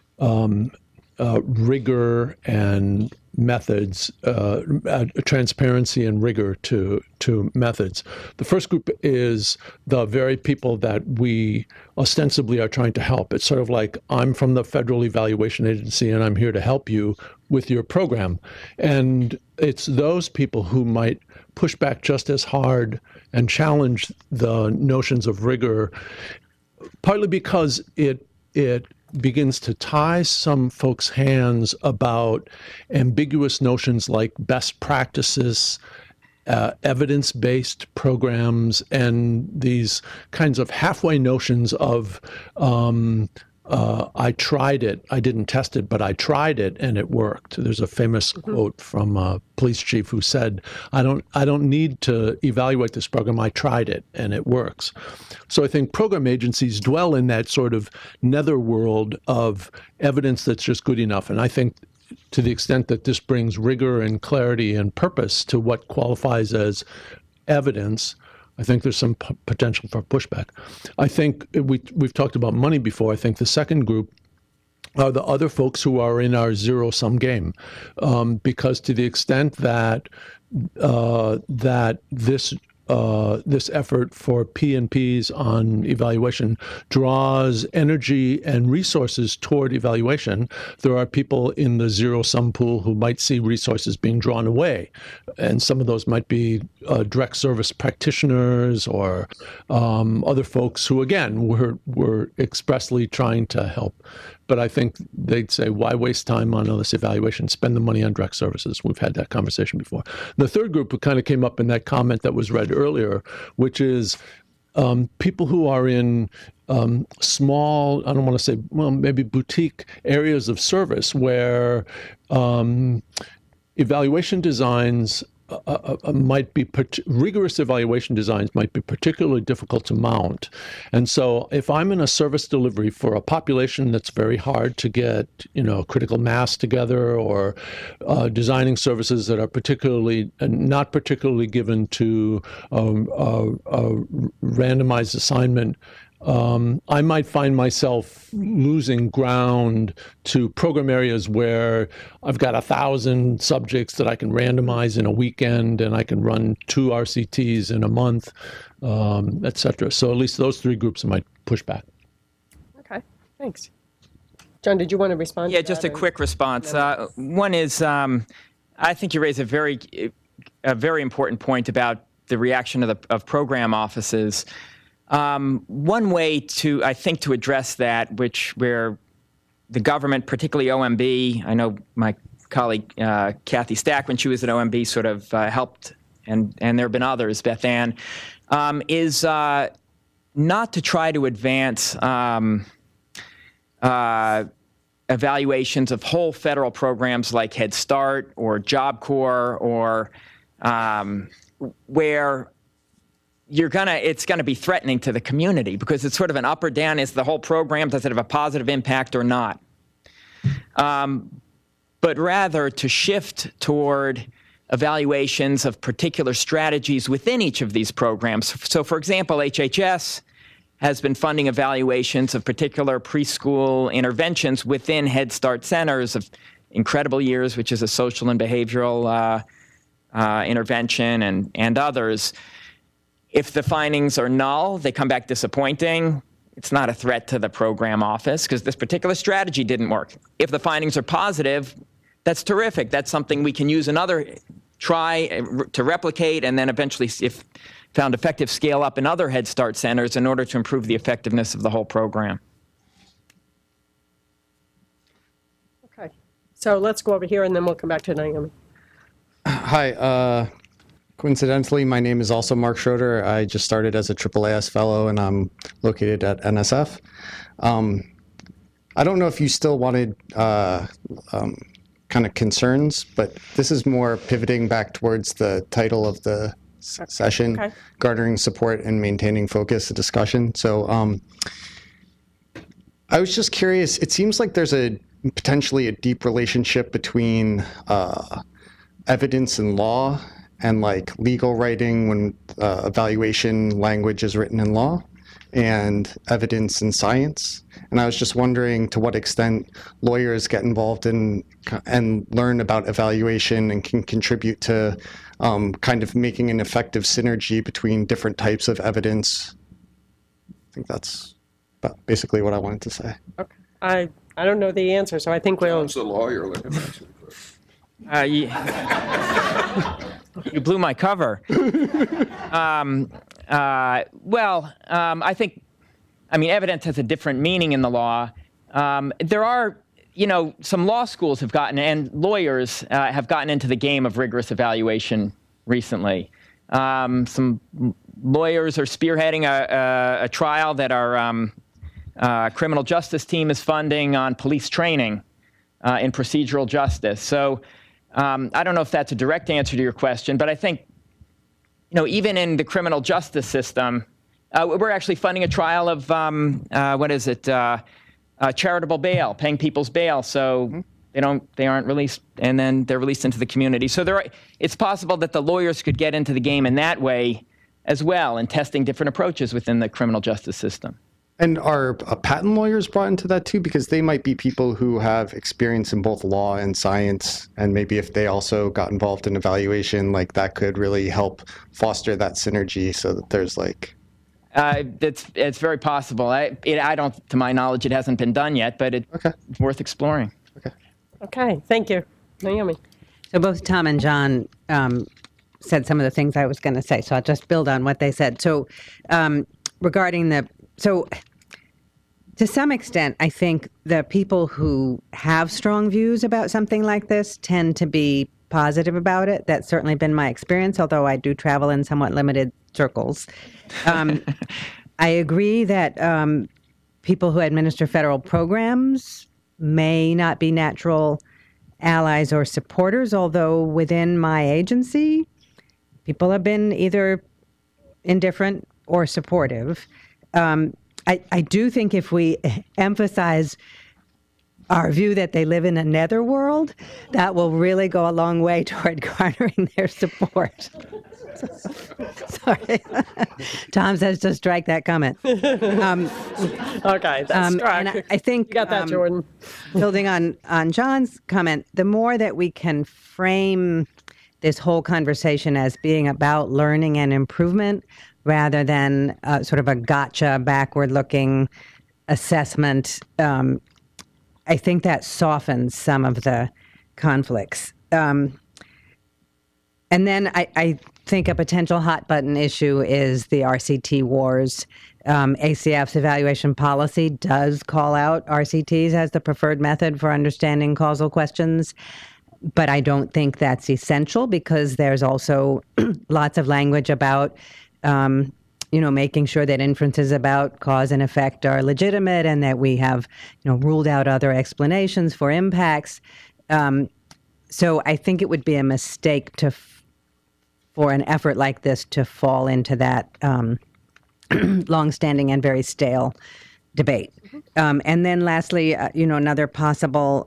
rigor and methods, transparency and rigor to methods. The first group is the very people that we ostensibly are trying to help. It's sort of like, I'm from the Federal Evaluation Agency and I'm here to help you with your program. And it's those people who might push back just as hard and challenge the notions of rigor, partly because it begins to tie some folks' hands about ambiguous notions like best practices, evidence-based programs, and these kinds of halfway notions of I tried it, I didn't test it, but I tried it and it worked. There's a famous quote from a police chief who said, I don't need to evaluate this program, I tried it and it works. So I think program agencies dwell in that sort of netherworld of evidence that's just good enough. And I think to the extent that this brings rigor and clarity and purpose to what qualifies as evidence, I think there's some potential for pushback. I think we've talked about money before. I think the second group are the other folks who are in our zero-sum game, because to the extent that this effort for P&Ps on evaluation draws energy and resources toward evaluation, there are people in the zero-sum pool who might see resources being drawn away. And some of those might be direct service practitioners or other folks who, again, were expressly trying to help. But I think they'd say, why waste time on all this evaluation? Spend the money on direct services. We've had that conversation before. The third group who kind of came up in that comment that was read earlier, which is people who are in small, I don't want to say, well, maybe boutique areas of service where evaluation designs rigorous evaluation designs might be particularly difficult to mount. And so if I'm in a service delivery for a population that's very hard to get, critical mass together, or designing services that are not particularly given to randomized assignment, I might find myself losing ground to program areas where I've got 1,000 subjects that I can randomize in a weekend, and I can run 2 RCTs in a month, et cetera. So at least those 3 groups might push back. Okay, thanks. John, did you want to respond? Yeah, just a quick response. One is, I think you raise a very important point about the reaction of program offices. One way to address that, where the government, particularly OMB, I know my colleague Kathy Stack, when she was at OMB, sort of helped, and there have been others, Beth Ann, is not to try to advance evaluations of whole federal programs like Head Start or Job Corps, or where it's gonna be threatening to the community, because it's sort of an up or down. Is the whole program, does it have a positive impact or not? But rather to shift toward evaluations of particular strategies within each of these programs. So, for example, HHS has been funding evaluations of particular preschool interventions within Head Start centers of Incredible Years, which is a social and behavioral intervention, and others. If the findings are null, they come back disappointing, it's not a threat to the program office because this particular strategy didn't work. If the findings are positive, that's terrific. That's something we can use try to replicate, and then eventually, if found effective, scale up in other Head Start centers in order to improve the effectiveness of the whole program. Okay. So let's go over here, and then we'll come back to Naomi. Hi. Coincidentally, my name is also Mark Schroeder. I just started as a AAAS fellow, and I'm located at NSF. I don't know if you still wanted kind of concerns, but this is more pivoting back towards the title of the session, okay. Garnering support and maintaining focus, a discussion. So I was just curious, it seems like there's potentially a deep relationship between evidence and law and like legal writing when evaluation language is written in law, and evidence and science. And I was just wondering to what extent lawyers get involved in and learn about evaluation and can contribute to kind of making an effective synergy between different types of evidence. I think that's basically what I wanted to say. Okay. I don't know the answer, so I think we'll... John's a lawyer. Let him answer the question. You blew my cover. I think, evidence has a different meaning in the law. There are, some law schools have gotten, and lawyers have gotten into the game of rigorous evaluation recently. Some lawyers are spearheading a trial that our criminal justice team is funding on police training in procedural justice. So I don't know if that's a direct answer to your question, but I think, even in the criminal justice system, we're actually funding a trial of, charitable bail, paying people's bail so they aren't released, and then they're released into the community. So it's possible that the lawyers could get into the game in that way as well, in testing different approaches within the criminal justice system. And are patent lawyers brought into that too? Because they might be people who have experience in both law and science, and maybe if they also got involved in evaluation, like that could really help foster that synergy so that there's like... It's very possible. I don't, to my knowledge, it hasn't been done yet, but it's worth exploring. Okay, thank you. Naomi. So both Tom and John said some of the things I was going to say, so I'll just build on what they said. So regarding to some extent, I think the people who have strong views about something like this tend to be positive about it. That's certainly been my experience, although I do travel in somewhat limited circles. I agree that people who administer federal programs may not be natural allies or supporters, although within my agency, people have been either indifferent or supportive. I do think if we emphasize our view that they live in a netherworld, that will really go a long way toward garnering their support. Sorry. Tom says to strike that comment. Okay, that's struck. And I think, you got that, Jordan. Building on John's comment, the more that we can frame this whole conversation as being about learning and improvement rather than sort of a gotcha, backward-looking assessment, I think that softens some of the conflicts. And then I think a potential hot button issue is the RCT wars. ACF's evaluation policy does call out RCTs as the preferred method for understanding causal questions, but I don't think that's essential because there's also lots of language about making sure that inferences about cause and effect are legitimate and that we have, ruled out other explanations for impacts. So I think it would be a mistake for an effort like this to fall into that longstanding and very stale debate. And then lastly, another possible,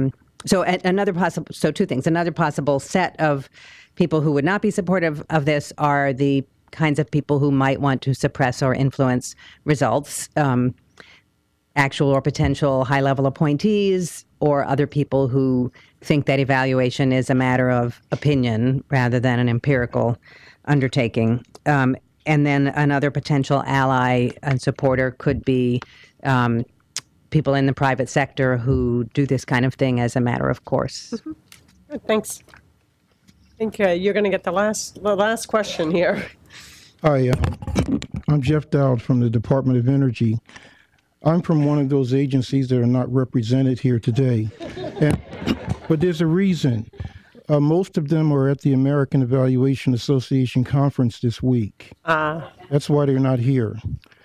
so two things. Another possible set of people who would not be supportive of this are the kinds of people who might want to suppress or influence results, actual or potential high-level appointees, or other people who think that evaluation is a matter of opinion rather than an empirical undertaking. And then another potential ally and supporter could be people in the private sector who do this kind of thing as a matter of course. Mm-hmm. Good, thanks. I think you're going to get the last question here. Hi, I'm Jeff Dowd from the Department of Energy. I'm from one of those agencies that are not represented here today, but there's a reason. Most of them are at the American Evaluation Association conference this week. That's why they're not here.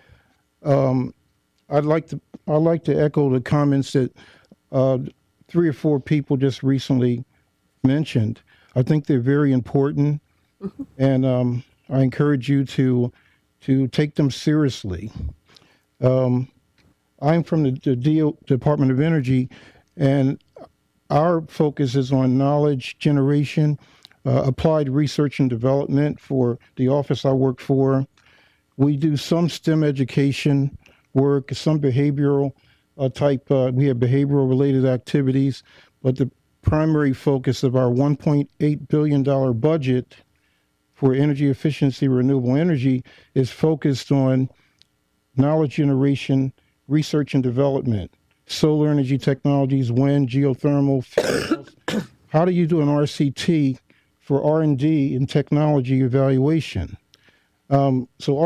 I'd like to echo the comments that 3 or 4 people just recently mentioned. I think they're very important, and I encourage you to take them seriously. I'm from the Department of Energy, and our focus is on knowledge generation, applied research and development for the office I work for. We do some STEM education work, some behavioral type. We have behavioral related activities, but the primary focus of our $1.8 billion budget for energy efficiency, renewable energy, is focused on knowledge generation, research and development, solar energy technologies, wind, geothermal, fuels. How do you do an RCT for R&D in technology evaluation? So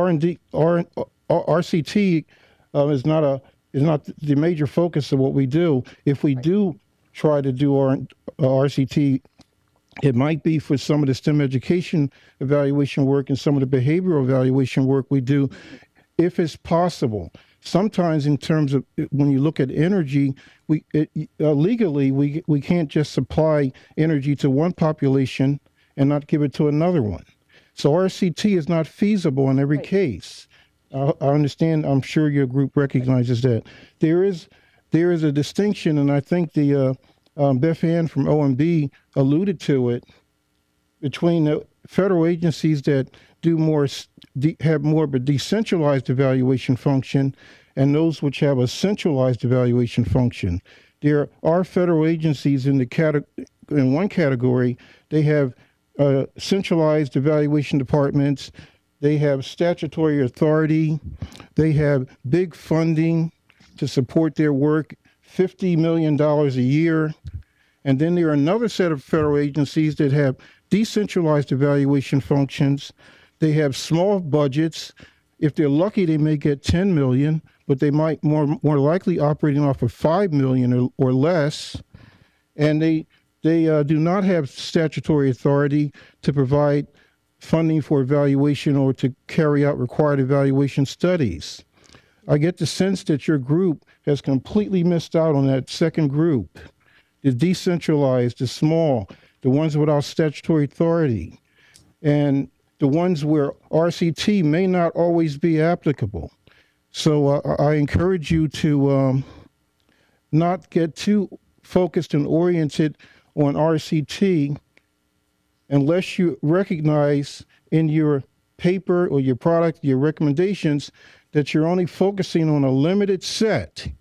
RCT is not the major focus of what we do. If we do try to do RCT, it might be for some of the STEM education evaluation work and some of the behavioral evaluation work we do, if it's possible. Sometimes in terms of when you look at energy, legally we can't just supply energy to one population and not give it to another one. So RCT is not feasible in every case. I understand, I'm sure your group recognizes that. There is a distinction, and I think the Beth Ann from OMB alluded to it, between the federal agencies that have more of a decentralized evaluation function and those which have a centralized evaluation function. There are federal agencies in one category. They have centralized evaluation departments. They have statutory authority. They have big funding to support their work, $50 million a year. And then there are another set of federal agencies that have decentralized evaluation functions. They have small budgets. If they're lucky, they may get $10 million, but they might more likely operating off of $5 million or less. And they do not have statutory authority to provide funding for evaluation or to carry out required evaluation studies. I get the sense that your group has completely missed out on that second group, the decentralized, the small, the ones without statutory authority. And the ones where RCT may not always be applicable. So I encourage you to not get too focused and oriented on RCT unless you recognize in your paper or your product, your recommendations, that you're only focusing on a limited subset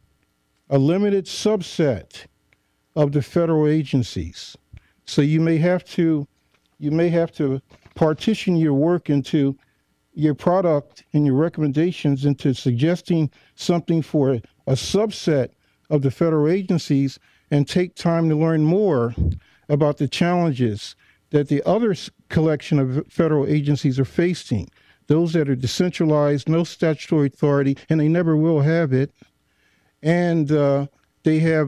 of the federal agencies. So you may have to partition your work into your product and your recommendations into suggesting something for a subset of the federal agencies and take time to learn more about the challenges that the other collection of federal agencies are facing, those that are decentralized, no statutory authority, and they never will have it, and they have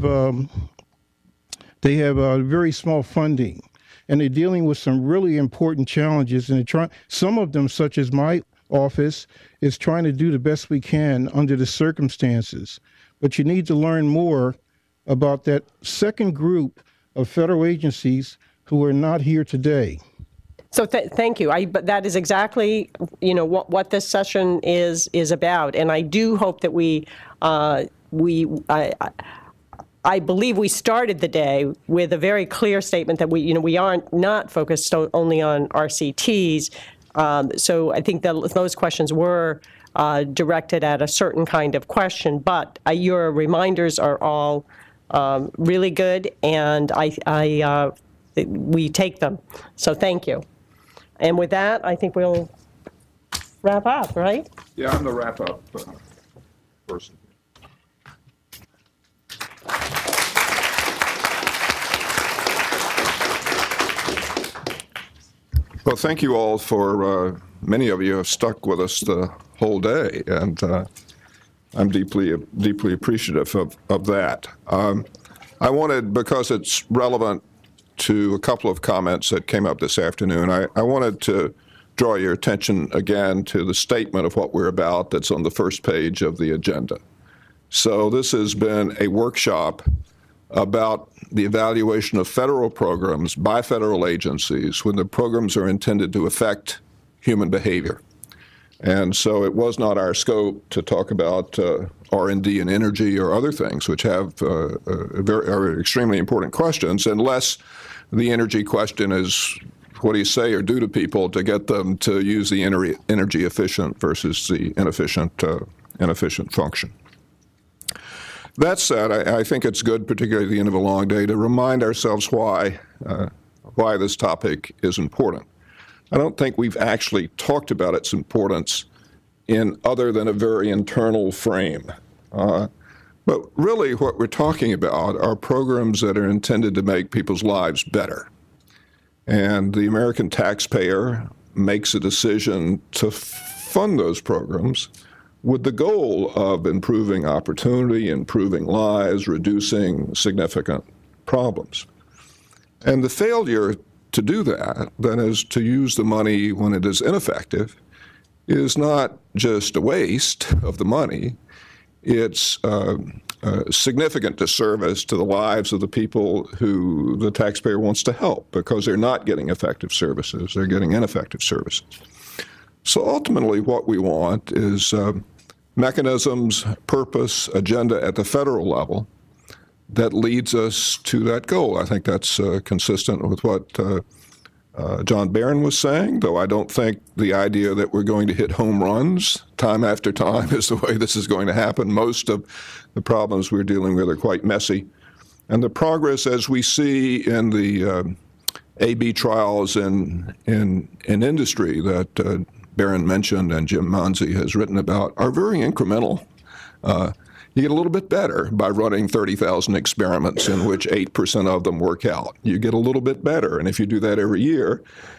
very small funding, and they're dealing with some really important challenges, and some of them, such as my office, is trying to do the best we can under the circumstances. But you need to learn more about that second group of federal agencies who are not here today. So thank you. But that is exactly, what this session is about, and I do hope that I believe we started the day with a very clear statement that we aren't not focused only on RCTs. So I think that those questions were directed at a certain kind of question, but your reminders are all really good, and we take them. So thank you. And with that, I think we'll wrap up, right? Yeah, I'm the wrap-up person. Well, thank you all for, many of you have stuck with us the whole day, and I'm deeply appreciative of that. I wanted, because it's relevant to a couple of comments that came up this afternoon, I wanted to draw your attention again to the statement of what we're about that's on the first page of the agenda. So this has been a workshop about the evaluation of federal programs by federal agencies when the programs are intended to affect human behavior. And so it was not our scope to talk about R&D and energy or other things, which have are extremely important questions, unless the energy question is what do you say or do to people to get them to use the energy efficient versus the inefficient function. That said, I think it's good, particularly at the end of a long day, to remind ourselves why this topic is important. I don't think we've actually talked about its importance in other than a very internal frame. But really what we're talking about are programs that are intended to make people's lives better. And the American taxpayer makes a decision to fund those programs with the goal of improving opportunity, improving lives, reducing significant problems. And the failure to do that is to use the money when it is ineffective, is not just a waste of the money, it's a significant disservice to the lives of the people who the taxpayer wants to help, because they're not getting effective services, they're getting ineffective services. So ultimately what we want is mechanisms, purpose, agenda at the federal level that leads us to that goal. I think that's consistent with what John Barron was saying, though I don't think the idea that we're going to hit home runs time after time is the way this is going to happen. Most of the problems we're dealing with are quite messy. And the progress, as we see in the A/B trials in industry that Barron mentioned and Jim Manzi has written about, are very incremental. You get a little bit better by running 30,000 experiments in which 8% of them work out. You get a little bit better, and if you do that every year,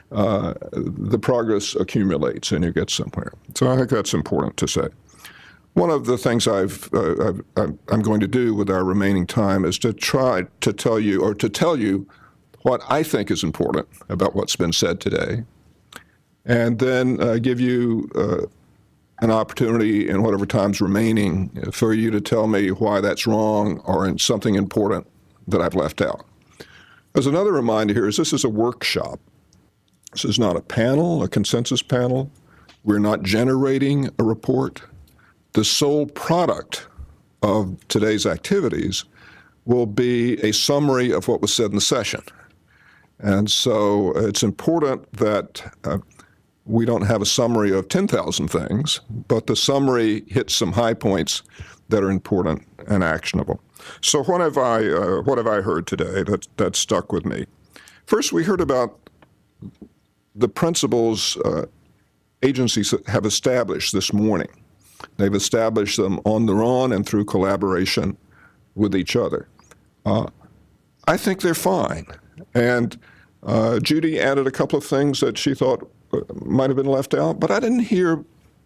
the progress accumulates and you get somewhere. So I think that's important to say. One of the things I'm going to do with our remaining time is to try to tell you what I think is important about what's been said today, and then give you an opportunity in whatever time's remaining for you to tell me why that's wrong or in something important that I've left out. As another reminder here is this is a workshop. This is not a panel, a consensus panel. We're not generating a report. The sole product of today's activities will be a summary of what was said in the session. And so it's important that we don't have a summary of 10,000 things, but the summary hits some high points that are important and actionable. So what have I heard today that stuck with me? First, we heard about the principles agencies have established this morning. They've established them on their own and through collaboration with each other. I think they're fine. And Judy added a couple of things that she thought might have been left out, but I didn't hear,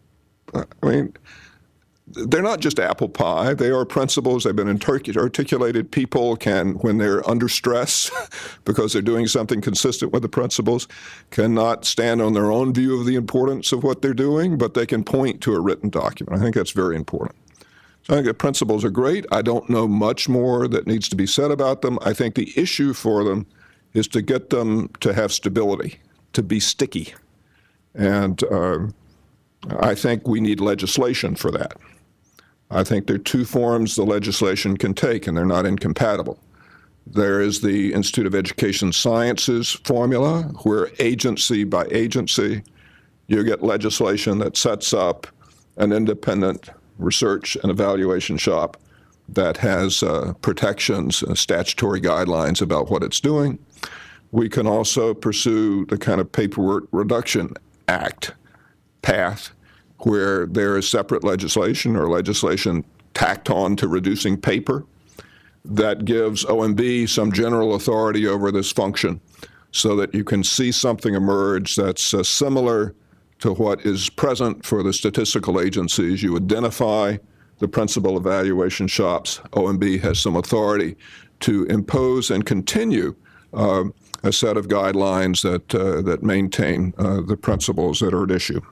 they're not just apple pie. They are principles. They've been articulated. People can, when they're under stress because they're doing something consistent with the principles, cannot stand on their own view of the importance of what they're doing, but they can point to a written document. I think that's very important. So I think the principles are great. I don't know much more that needs to be said about them. I think the issue for them is to get them to have stability, to be sticky. And I think we need legislation for that. I think there are two forms the legislation can take, and they're not incompatible. There is the Institute of Education Sciences formula, where agency by agency, you get legislation that sets up an independent research and evaluation shop that has protections, statutory guidelines about what it's doing. We can also pursue the kind of Paperwork Reduction Act path, where there is separate legislation or legislation tacked on to reducing paper that gives OMB some general authority over this function so that you can see something emerge that's similar to what is present for the statistical agencies. You identify the principal evaluation shops. OMB has some authority to impose and continue a set of guidelines that maintain the principles that are at issue.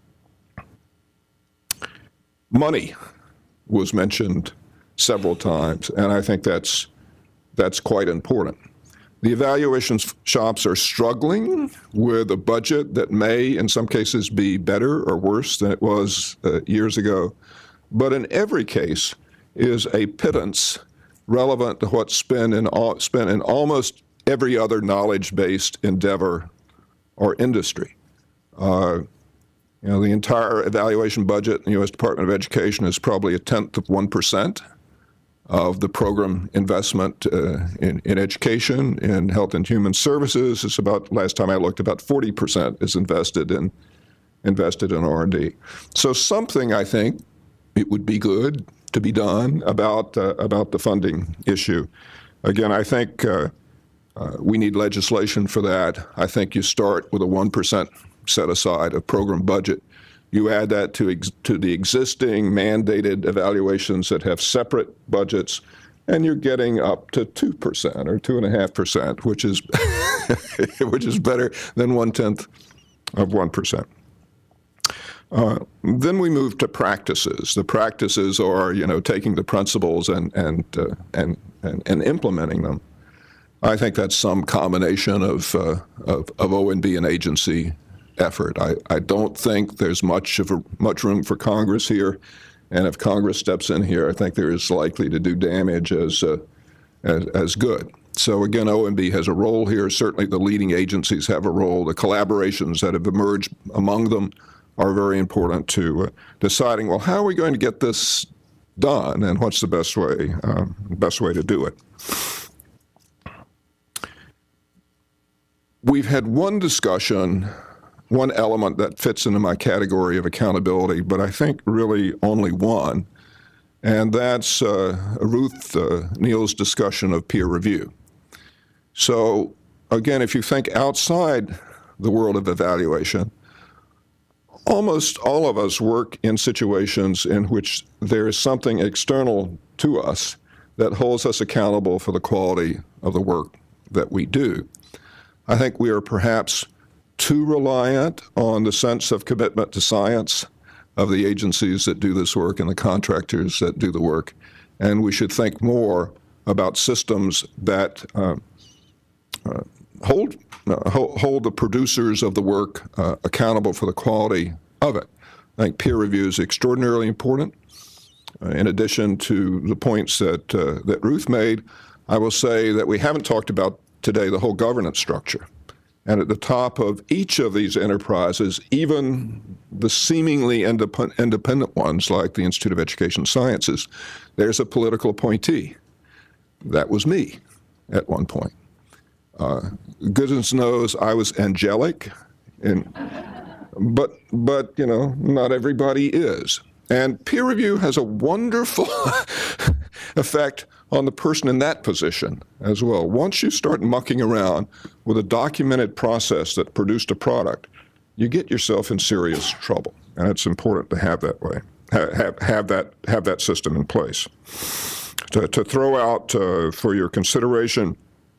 Money was mentioned several times, and I think that's quite important. The evaluation shops are struggling with a budget that may, in some cases, be better or worse than it was years ago, but in every case is a pittance relevant to what's spent in almost every other knowledge-based endeavor or industry. The entire evaluation budget in the U.S. Department of Education is probably 1/10% of the program investment in education, in health and human services. It's about, last time I looked, about 40% is invested in R&D. So something, I think, it would be good to be done about the funding issue. Again, I think we need legislation for that. I think you start with a 1% set aside of program budget. You add that to the existing mandated evaluations that have separate budgets, and you're getting up to 2% or 2.5%, which is which is better than 1/10 of 1%. Then we move to practices. The practices are, taking the principles and implementing them. I think that's some combination of OMB and agency effort. I don't think there's much room for Congress here, and if Congress steps in here, I think there is likely to do damage as good. So again, OMB has a role here. Certainly, the leading agencies have a role. The collaborations that have emerged among them are very important to deciding, well, how are we going to get this done, and what's the best way to do it? We've had one discussion, one element that fits into my category of accountability, but I think really only one, and that's Ruth Neal's discussion of peer review. So again, if you think outside the world of evaluation, almost all of us work in situations in which there is something external to us that holds us accountable for the quality of the work that we do. I think we are perhaps too reliant on the sense of commitment to science of the agencies that do this work and the contractors that do the work. And we should think more about systems that hold the producers of the work accountable for the quality of it. I think peer review is extraordinarily important. In addition to the points that Ruth made, I will say that we haven't talked about today the whole governance structure. And at the top of each of these enterprises, even the seemingly independent ones like the Institute of Education Sciences, there's a political appointee. That was me at one point. Goodness knows I was angelic, but not everybody is. And peer review has a wonderful effect on the person in that position as well. Once you start mucking around with a documented process that produced a product, you get yourself in serious trouble, and it's important to have that way, have that system in place. To throw out for your consideration,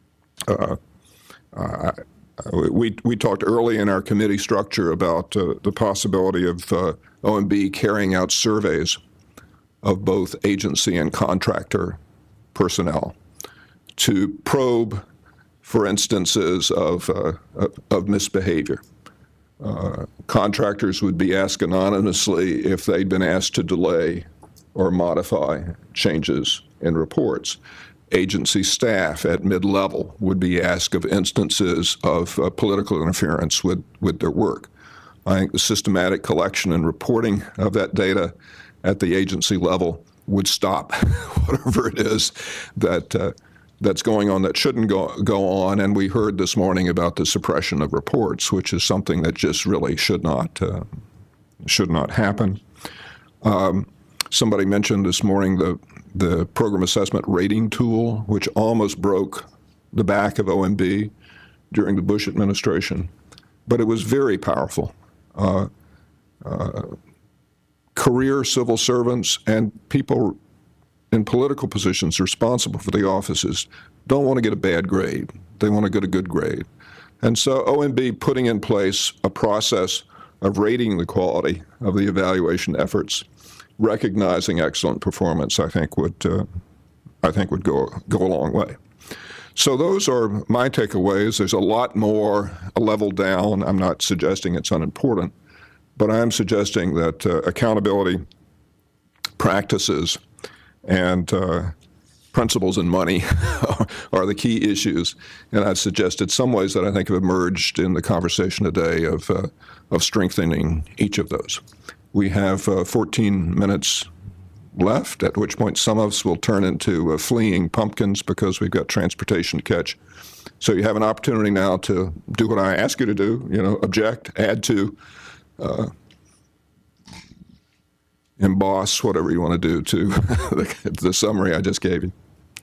we talked early in our committee structure about the possibility of OMB carrying out surveys of both agency and contractor personnel to probe for instances of misbehavior. Contractors would be asked anonymously if they'd been asked to delay or modify changes in reports. Agency staff at mid-level would be asked of instances of political interference with their work. I think the systematic collection and reporting of that data at the agency level would stop whatever it is that's going on that shouldn't go on. And we heard this morning about the suppression of reports, which is something that just really should not happen. Somebody mentioned this morning the program assessment rating tool, which almost broke the back of OMB during the Bush administration, but it was very powerful. Career civil servants and people in political positions responsible for the offices don't want to get a bad grade. They want to get a good grade. And so OMB putting in place a process of rating the quality of the evaluation efforts, recognizing excellent performance, I think would go a long way. So those are my takeaways. There's a lot more a level down. I'm not suggesting it's unimportant, but I'm suggesting that accountability practices and principles and money are the key issues. And I've suggested some ways that I think have emerged in the conversation today of strengthening each of those. We have 14 minutes left, at which point some of us will turn into fleeing pumpkins because we've got transportation to catch. So you have an opportunity now to do what I ask you to do, object, add to, emboss, whatever you want to do to the summary I just gave you.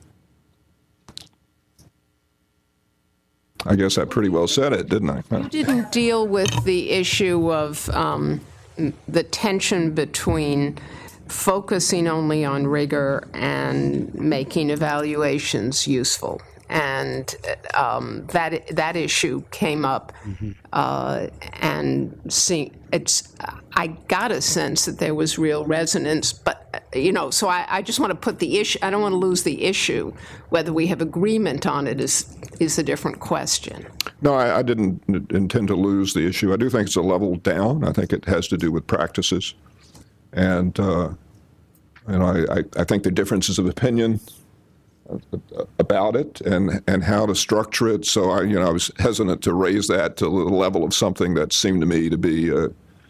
I guess I pretty well said it, didn't I? You didn't deal with the issue of the tension between focusing only on rigor and making evaluations useful. And that issue came up, and I got a sense that there was real resonance, but so I just want to put the issue. I don't want to lose the issue. Whether we have agreement on it is a different question. No, I didn't intend to lose the issue. I do think it's a level down. I think it has to do with practices, and I think the differences of opinion about it and how to structure it. So I was hesitant to raise that to the level of something that seemed to me to be a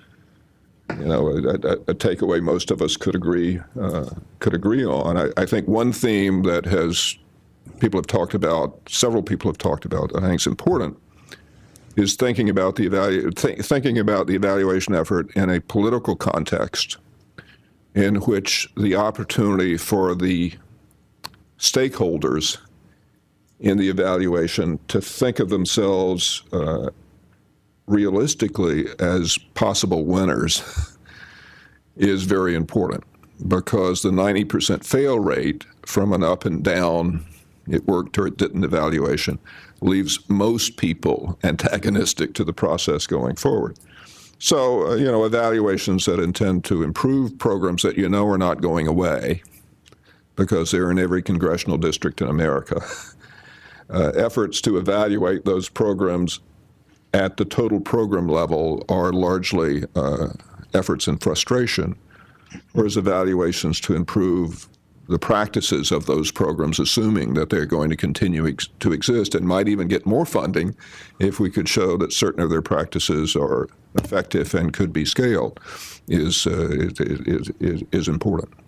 takeaway most of us could agree on. I think one theme that several people have talked about, I think is important, is thinking about the evaluation effort in a political context in which the opportunity for the stakeholders in the evaluation to think of themselves realistically as possible winners is very important, because the 90% fail rate from an up and down, it worked or it didn't evaluation, leaves most people antagonistic to the process going forward. So, evaluations that intend to improve programs that are not going away, because they're in every congressional district in America, efforts to evaluate those programs at the total program level are largely efforts in frustration, whereas evaluations to improve the practices of those programs, assuming that they're going to continue to exist and might even get more funding if we could show that certain of their practices are effective and could be scaled, is important.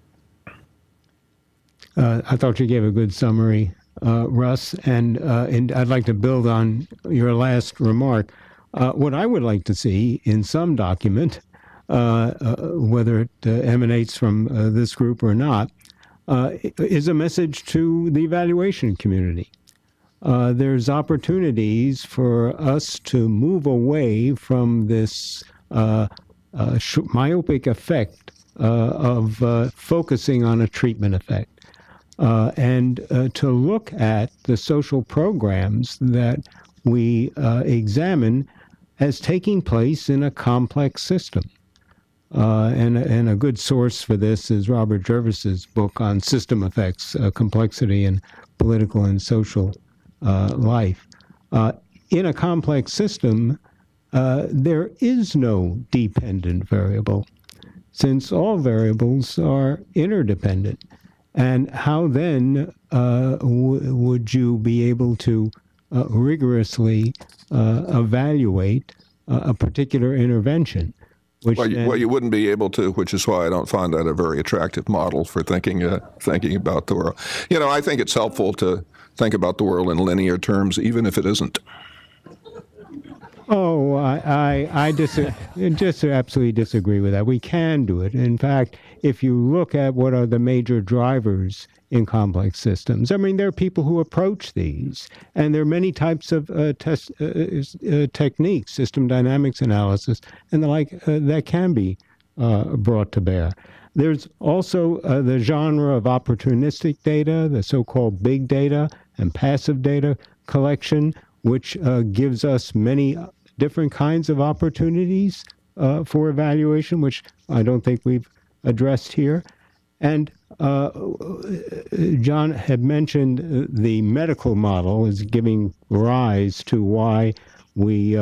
I thought you gave a good summary, Russ, and I'd like to build on your last remark. What I would like to see in some document, whether it emanates from this group or not, is a message to the evaluation community. There's opportunities for us to move away from this myopic effect of focusing on a treatment effect. And to look at the social programs that we examine as taking place in a complex system. And a good source for this is Robert Jervis's book on system effects, complexity in political and social life. In a complex system, there is no dependent variable, since all variables are interdependent. And how then would you be able to rigorously evaluate a particular intervention? Well, you wouldn't be able to, which is why I don't find that a very attractive model for thinking about the world. I think it's helpful to think about the world in linear terms, even if it isn't. Oh, I just absolutely disagree with that. We can do it. In fact, if you look at what are the major drivers in complex systems, I mean, there are people who approach these, and there are many types of techniques, system dynamics analysis, and the like, that can be brought to bear. There's also the genre of opportunistic data, the so-called big data and passive data collection, which gives us many different kinds of opportunities for evaluation, which I don't think we've addressed here. And John had mentioned the medical model is giving rise to why we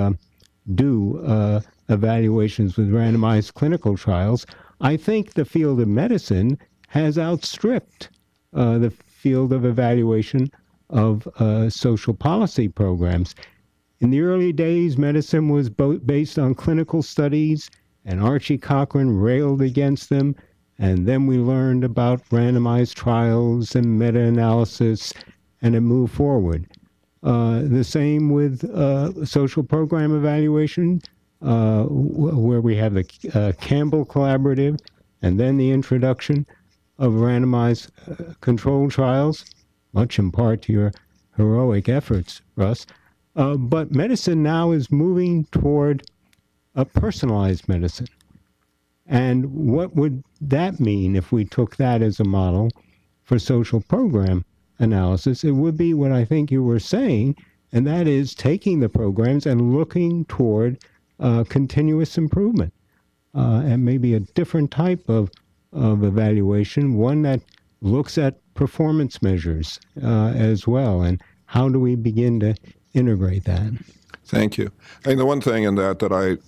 do evaluations with randomized clinical trials. I think the field of medicine has outstripped the field of evaluation of social policy programs. In the early days, medicine was based on clinical studies, and Archie Cochrane railed against them. And then we learned about randomized trials and meta-analysis, and it moved forward. The same with social program evaluation, where we have the Campbell Collaborative, and then the introduction of randomized controlled trials, much in part to your heroic efforts, Russ. But medicine now is moving toward a personalized medicine. And what would that mean if we took that as a model for social program analysis? It would be what I think you were saying, and that is taking the programs and looking toward continuous improvement, and maybe a different type of evaluation, one that looks at performance measures as well, and how do we begin to integrate that? Thank you. I mean, the one thing in that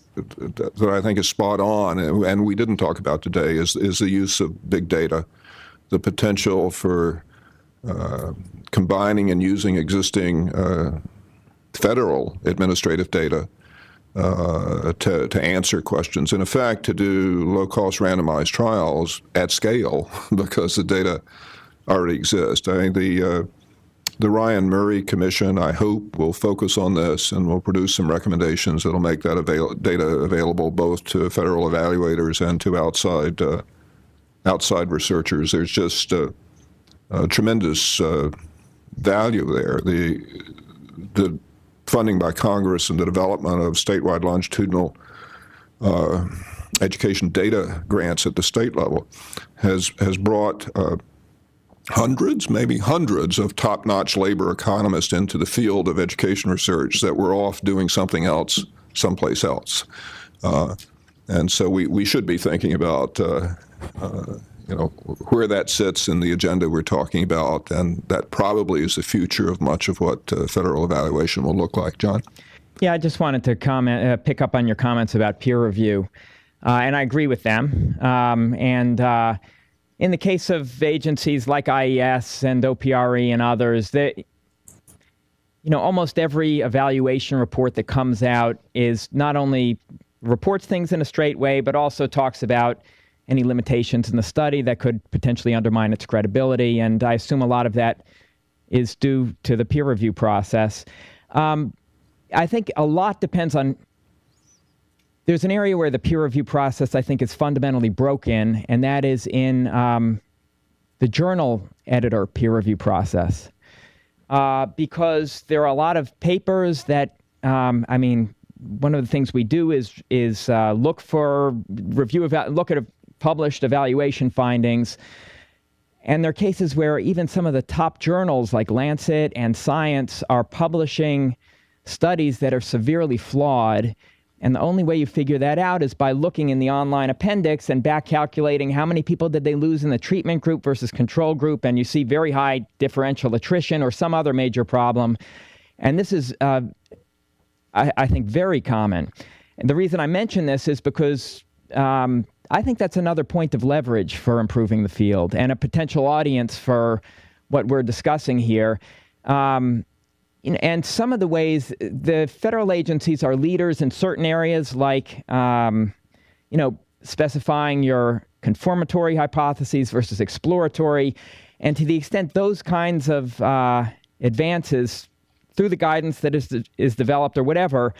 I think is spot on, and we didn't talk about today, is the use of big data, the potential for combining and using existing federal administrative data to answer questions. In effect, to do low-cost randomized trials at scale because the data already exist. I think the Ryan Murray Commission, I hope, will focus on this and will produce some recommendations that will make that data available both to federal evaluators and to outside researchers. There's just a tremendous value there. The funding by Congress and the development of statewide longitudinal education data grants at the state level has brought hundreds, maybe hundreds of top-notch labor economists into the field of education research that were off doing something else someplace else. And so we should be thinking about where that sits in the agenda we're talking about, and that probably is the future of much of what federal evaluation will look like. John? Yeah, I just wanted to pick up on your comments about peer review, and I agree with them. In the case of agencies like IES and OPRE and others, almost every evaluation report that comes out is not only reports things in a straight way, but also talks about any limitations in the study that could potentially undermine its credibility. And I assume a lot of that is due to the peer review process. I think a lot depends on, there's an area where the peer review process, I think, is fundamentally broken, and that is in the journal editor peer review process. Because there are a lot of papers that, one of the things we do is look at published evaluation findings. And there are cases where even some of the top journals like Lancet and Science are publishing studies that are severely flawed. And the only way you figure that out is by looking in the online appendix and back calculating how many people did they lose in the treatment group versus control group. And you see very high differential attrition or some other major problem. And this is, I think, very common. And the reason I mention this is because I think that's another point of leverage for improving the field and a potential audience for what we're discussing here. And some of the ways the federal agencies are leaders in certain areas, like, specifying your confirmatory hypotheses versus exploratory. And to the extent those kinds of advances through the guidance that is developed or whatever,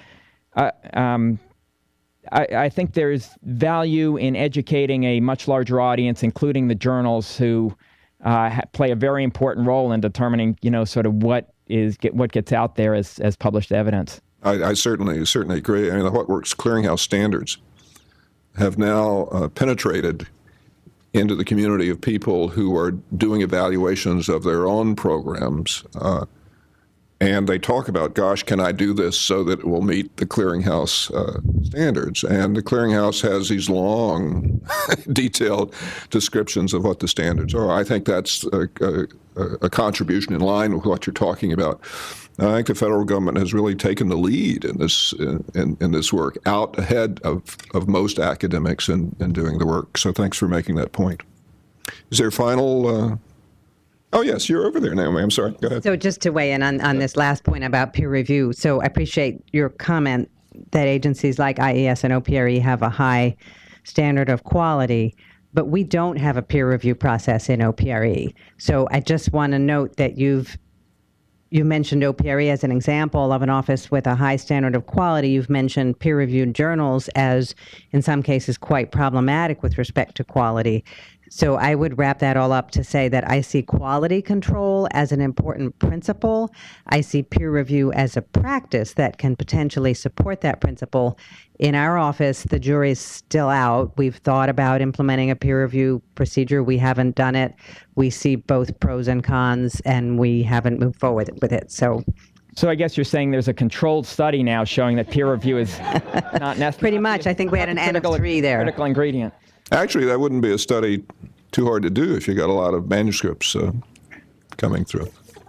I think there's value in educating a much larger audience, including the journals, who play a very important role in determining, sort of what gets out there as published evidence. I certainly agree. I mean, the WhatWorks clearinghouse standards have now penetrated into the community of people who are doing evaluations of their own programs. And they talk about, gosh, can I do this so that it will meet the clearinghouse standards? And the clearinghouse has these long, detailed descriptions of what the standards are. I think that's a contribution in line with what you're talking about. I think the federal government has really taken the lead in this work, out ahead of most academics in doing the work. So thanks for making that point. Is there a final... Oh, yes, you're over there, Naomi. I'm sorry. Go ahead. So just to weigh in on this last point about peer review. So I appreciate your comment that agencies like IES and OPRE have a high standard of quality, but we don't have a peer review process in OPRE. So I just want to note that you mentioned OPRE as an example of an office with a high standard of quality. You've mentioned peer-reviewed journals as, in some cases, quite problematic with respect to quality. So I would wrap that all up to say that I see quality control as an important principle. I see peer review as a practice that can potentially support that principle. In our office, the jury's still out. We've thought about implementing a peer review procedure. We haven't done it. We see both pros and cons, and we haven't moved forward with it. So I guess you're saying there's a controlled study now showing that peer review is not necessary. Pretty much. I think we had an N of 3 there. Critical ingredient. Actually, that wouldn't be a study too hard to do if you got a lot of manuscripts coming through.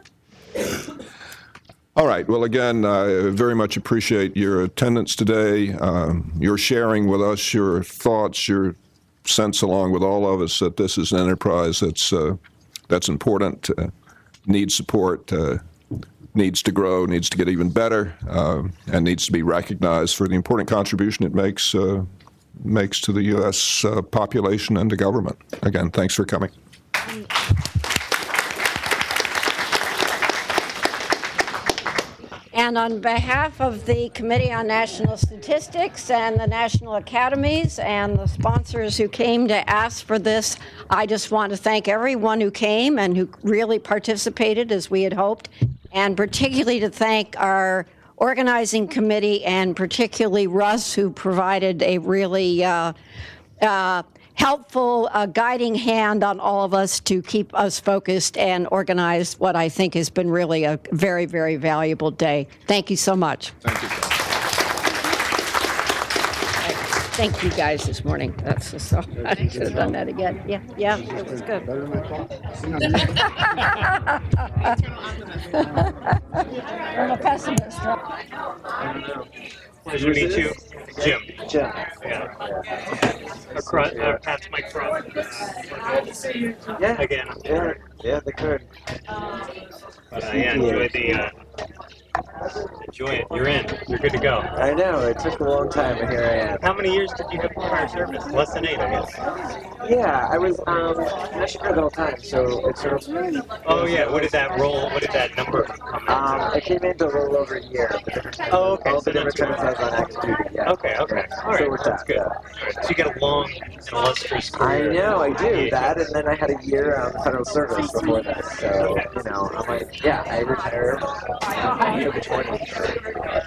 All right. Well, again, I very much appreciate your attendance today, your sharing with us your thoughts, your sense along with all of us that this is an enterprise that's important, needs support, needs to grow, needs to get even better, and needs to be recognized for the important contribution it makes to the U.S. population and to government. Again, thanks for coming. And on behalf of the Committee on National Statistics and the National Academies and the sponsors who came to ask for this, I just want to thank everyone who came and who really participated as we had hoped, and particularly to thank our organizing committee and particularly Russ, who provided a really helpful guiding hand on all of us to keep us focused and organize what I think has been really a very, very valuable day. Thank you so much. Thank you. thank you guys this morning. That's just, I should have done that again. Yeah, it was good. I'm a pessimist. Pleasure to meet you, Jim. Yeah. Pat's Mike Cross. Yeah. Again. Yeah, they could. But enjoy it. You're in. You're good to go. I know. It took a long time, but here I am. How many years did you have prior service? Less than 8, I guess. Yeah, I was National Guard the whole time, so it's sort of. Oh yeah. What did that number come into? It came into a little over a year. Oh, okay. All the different times on active duty. Yeah. Okay. All right. So That's good. All right. So you got a long and illustrious career. I know. I do that, and then I had a year on federal service before that. So I'm like, yeah, I retired. I took a 20.